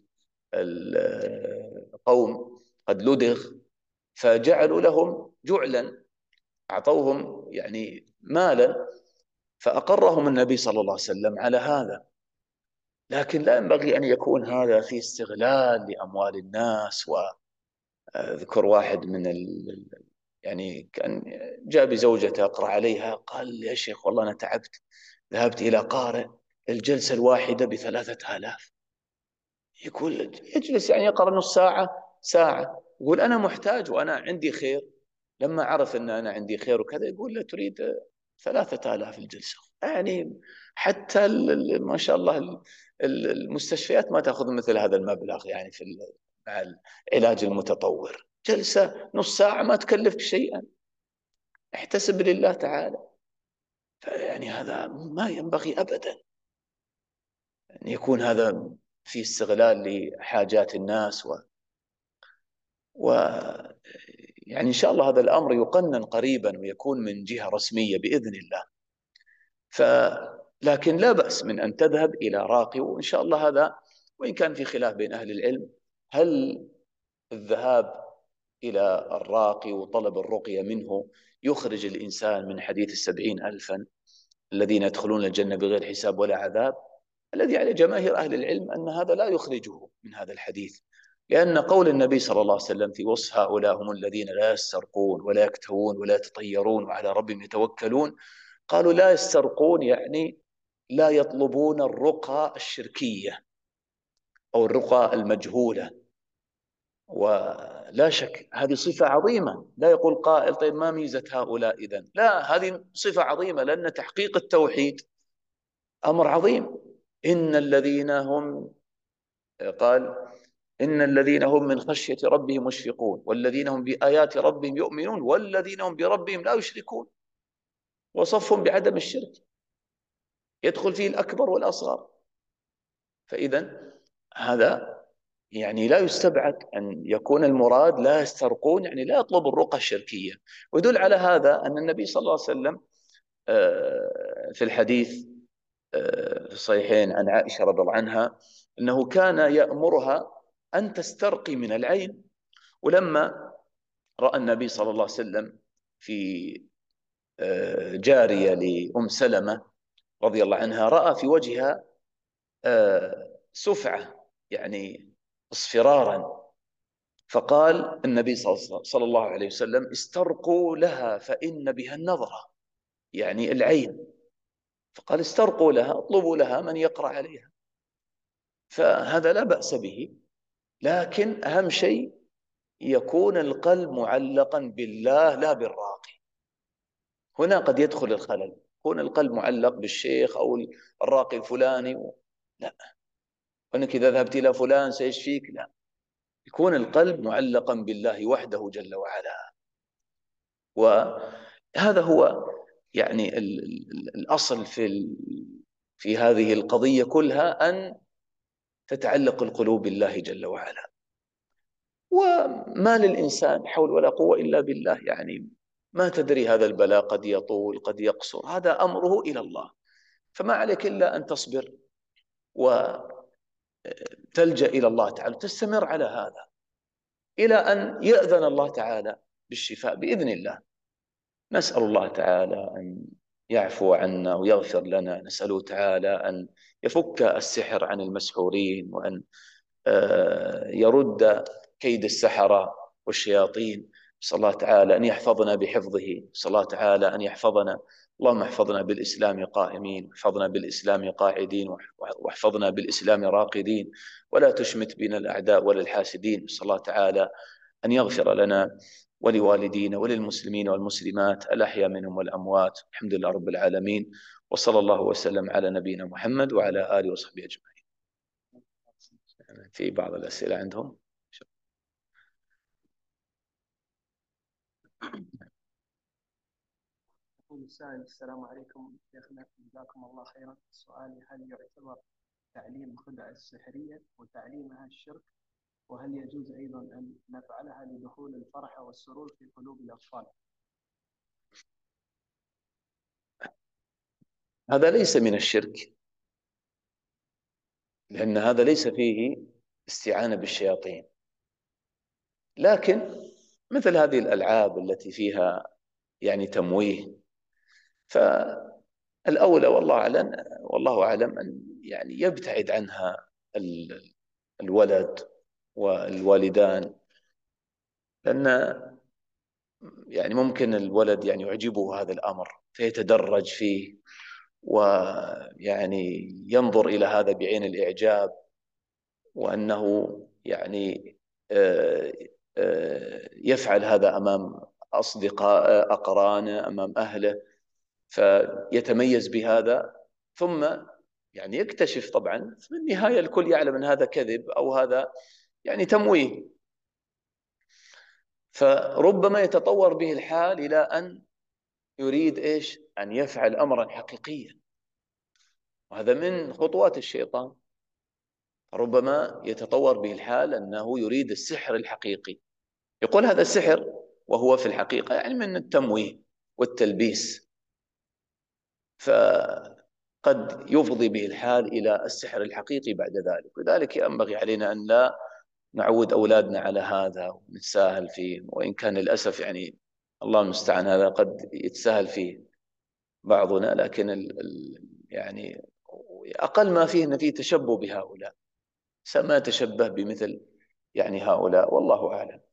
القوم قد لدغ، فجعلوا لهم جعلا، أعطوهم يعني مالا، فأقرهم النبي صلى الله عليه وسلم على هذا. لكن لا ينبغي أن يكون هذا في استغلال لأموال الناس. وذكر واحد من يعني كان جاء بزوجته أقرأ عليها، قال يا شيخ والله أنا تعبت، ذهبت إلى قارئ الجلسة الواحدة ب3,000. يقول يجلس يعني يقرأ نص ساعة ساعة، يقول أنا محتاج وأنا عندي خير. لما عرف أن أنا عندي خير وكذا، يقول له تريد 3,000 الجلسة؟ يعني حتى ما شاء الله المستشفيات ما تأخذ مثل هذا المبلغ، يعني في مع العلاج المتطور جلسة نص ساعة ما تكلفك شيئا، احتسب لله تعالى. فيعني هذا ما ينبغي أبدا أن يكون هذا في استغلال لحاجات الناس. و يعني إن شاء الله هذا الأمر يقنن قريبا ويكون من جهة رسمية بإذن الله. لكن لا بأس من أن تذهب إلى راقي، وإن شاء الله هذا وإن كان في خلاف بين أهل العلم، هل الذهاب إلى الراقي وطلب الرقية منه يخرج الإنسان من حديث 70,000 الذين يدخلون الجنة بغير حساب ولا عذاب؟ الذي على جماهير أهل العلم أن هذا لا يخرجه من هذا الحديث، لأن قول النبي صلى الله عليه وسلم في وصف هؤلاء هم الذين لا يسترقون ولا يكتوون ولا يتطيرون وعلى ربهم يتوكلون. قالوا لا يسترقون يعني لا يطلبون الرقى الشركية أو الرقى المجهولة. ولا شك هذه صفة عظيمة. لا يقول قائل طيب ما ميزة هؤلاء إذن؟ لا، هذه صفة عظيمة، لأن تحقيق التوحيد أمر عظيم. إن الذين هم قال إن الذين هم من خشية ربهم مشفقون والذين هم بآيات ربهم يؤمنون والذين هم بربهم لا يشركون، وصفهم بعدم الشرك يدخل فيه الأكبر والأصغر. فإذا هذا يعني لا يستبعد أن يكون المراد لا يسترقون، يعني لا يطلب الرقى الشركية. ويدل على هذا أن النبي صلى الله عليه وسلم في الحديث في الصحيحين عن عائشة رضي الله عنها أنه كان يأمرها أن تسترقي من العين. ولما رأى النبي صلى الله عليه وسلم في جارية لأم سلمة رضي الله عنها، رأى في وجهها سفعة يعني اصفرارا، فقال النبي صلى الله عليه وسلم استرقوا لها فإن بها النظرة، يعني العين. فقال استرقوا لها، اطلبوا لها من يقرأ عليها. فهذا لا بأس به، لكن أهم شيء يكون القلب معلقا بالله لا بالراقي. هنا قد يدخل الخلل، يكون القلب معلق بالشيخ أو الراقي الفلاني لا، وأنك إذا ذهبت إلى فلان سيشفيك، لا، يكون القلب معلقا بالله وحده جل وعلا. وهذا هو يعني الأصل في هذه القضية كلها، أن تتعلق القلوب بالله جل وعلا. وما للإنسان حول ولا قوة إلا بالله، يعني ما تدري هذا البلاء قد يطول قد يقصر، هذا أمره إلى الله. فما عليك إلا أن تصبر وتلجأ إلى الله تعالى، تستمر على هذا إلى أن يأذن الله تعالى بالشفاء بإذن الله. نسأل الله تعالى أن يعفو عنا ويغفر لنا، نسأله تعالى أن يفك السحر عن المسحورين، وأن يرد كيد السحرة والشياطين. نسأل الله تعالى أن يحفظنا بحفظه، نسأل الله تعالى أن يحفظنا. اللهم احفظنا بالإسلام قائمين، واحفظنا بالإسلام قاعدين، واحفظنا بالإسلام راقدين، ولا تشمت بنا الأعداء ولا الحاسدين. نسأل الله تعالى أن يغفر لنا ولوالدينا وللمسلمين والمسلمات الأحياء منهم والأموات. الحمد لله رب العالمين، وصلى الله وسلم على نبينا محمد وعلى آله وصحبه أجمعين. في بعض الأسئلة عندهم؟ يقول السائل: السلام عليكم شيخنا، جزاكم الله خيرا. سؤالي: هل يعتبر تعليم الخدع السحرية وتعليمها الشرك؟ وهل يجوز أيضا أن نفعلها لدخول الفرح والسرور في قلوب الأطفال؟ هذا ليس من الشرك، لأن هذا ليس فيه استعانة بالشياطين، لكن مثل هذه الألعاب التي فيها يعني تمويه، فالأولى والله أعلم أن يعني يبتعد عنها الولد والوالدان، لأن يعني ممكن الولد يعني يعجبه هذا الأمر فيتدرج فيه، ويعني ينظر إلى هذا بعين الإعجاب، وأنه يعني آه، يفعل هذا أمام أصدقاء أقرانه، أمام أهله، فيتميز بهذا، ثم يعني يكتشف طبعا في النهاية الكل يعلم أن هذا كذب أو هذا يعني تمويه، فربما يتطور به الحال إلى أن يريد إيش؟ أن يفعل أمرا حقيقيا، وهذا من خطوات الشيطان. ربما يتطور به الحال أنه يريد السحر الحقيقي، يقول هذا السحر، وهو في الحقيقة يعني من التمويه والتلبيس، فقد يفضي به الحال إلى السحر الحقيقي بعد ذلك. لذلك ينبغي علينا أن لا نعود أولادنا على هذا ونتساهل فيه، وإن كان للأسف يعني الله المستعان هذا قد يتساهل فيه بعضنا، لكن يعني أقل ما فيه أن فيه تشبه بهؤلاء، ما تشبه بمثل يعني هؤلاء، والله أعلم.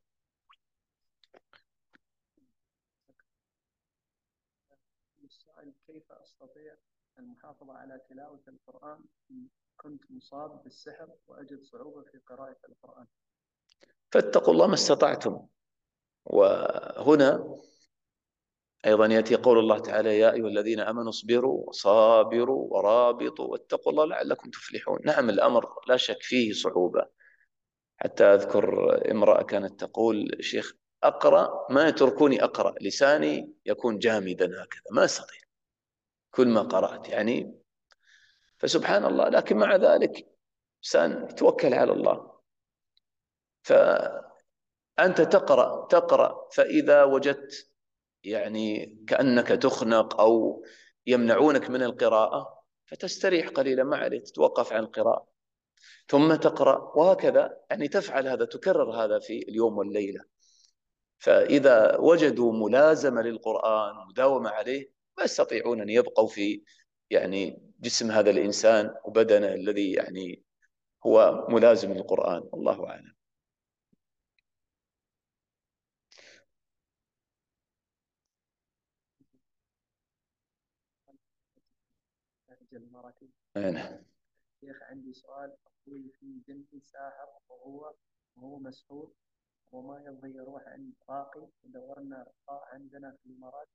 السؤال: كيف أستطيع المحافظة على تلاوة القرآن إن كنت مصاب بالسحر وأجد صعوبة في قراءة القرآن؟ فاتقوا الله ما استطعتم. وهنا أيضا يأتي قول الله تعالى: يا أيها الذين آمنوا اصبروا وصابروا ورابطوا واتقوا الله لعلكم تفلحون. نعم، الأمر لا شك فيه صعوبة، حتى أذكر امرأة كانت تقول: شيخ أقرأ ما يتركوني أقرأ، لساني يكون جامدا هكذا ما أستطيع كل ما قرأت يعني. فسبحان الله، لكن مع ذلك إنسان يتوكل على الله، فأنت تقرأ فإذا وجدت يعني كأنك تخنق أو يمنعونك من القراءة فتستريح قليلا، ما عليك تتوقف عن القراءة ثم تقرأ، وهكذا يعني تفعل هذا، تكرر هذا في اليوم والليلة. فإذا وجدوا ملازمة للقرآن مداومة عليه ما يستطيعون أن يبقوا في يعني جسم هذا الإنسان وبدنه الذي يعني هو ملازم للقرآن، الله أعلم. نعم. شيخ عندي سؤال: أخوي في جنبي ساحر وهو مسحور وما يبغى يروح عند راقي، ودورنا رقاء عندنا في الإمارات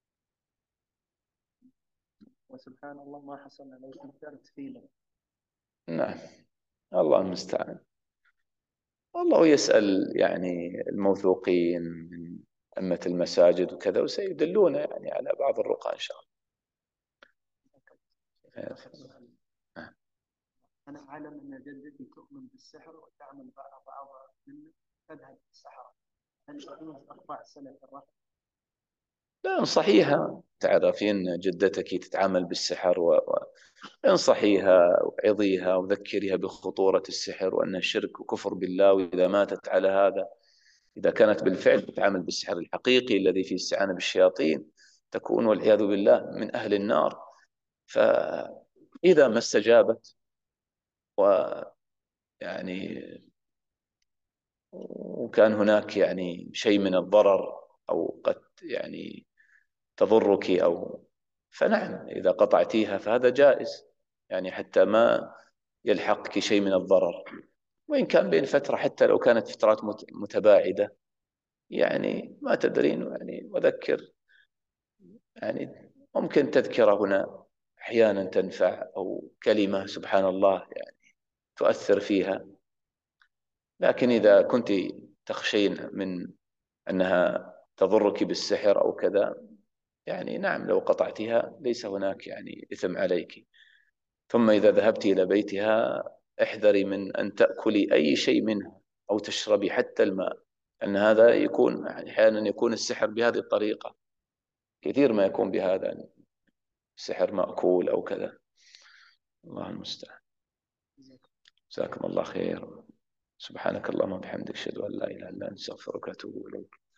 وسبحان الله ما حصلنا، لو فكرت فيه. نعم، الله المستعان. والله يسأل يعني الموثوقين من أئمة المساجد وكذا، وسيدلون يعني على بعض الرقى إن شاء الله. أنا أعلم أن جدتي تؤمن بالسحر وتعمل بعض منه تذهب بالسحرة، هل يجوز أربع سنة في الرحم؟ لا، انصحيها، تعرفين جدتك تتعامل بالسحر انصحيها وعظيها وذكريها بخطورة السحر وأنه شرك وكفر بالله، وإذا ماتت على هذا، إذا كانت بالفعل تتعامل بالسحر الحقيقي الذي فيه استعانة بالشياطين، تكون والعياذ بالله من أهل النار. فإذا ما استجابت ويعني وكان هناك يعني شيء من الضرر أو قد يعني تضرك فنعم، إذا قطعتيها فهذا جائز، يعني حتى ما يلحقك شيء من الضرر، وإن كان بين فترة حتى لو كانت فترات متباعدة يعني ما تدرين يعني. وذكر يعني ممكن تذكرة هنا أحيانا تنفع، أو كلمة سبحان الله يعني تؤثر فيها. لكن إذا كنت تخشين من أنها تضرك بالسحر أو كذا، يعني نعم لو قطعتها ليس هناك يعني إثم عليك. ثم إذا ذهبت إلى بيتها احذري من أن تأكلي أي شيء منها أو تشربي حتى الماء، أن هذا يكون يعني أحيانا يكون السحر بهذه الطريقة، كثير ما يكون بهذا، سحر مأكول أو كذا. الله المستعان. جزاكم الله خير. سبحانك اللهم وبحمدك أشهد أن لا إله إلا أنت أستغفرك وأتوب إليك.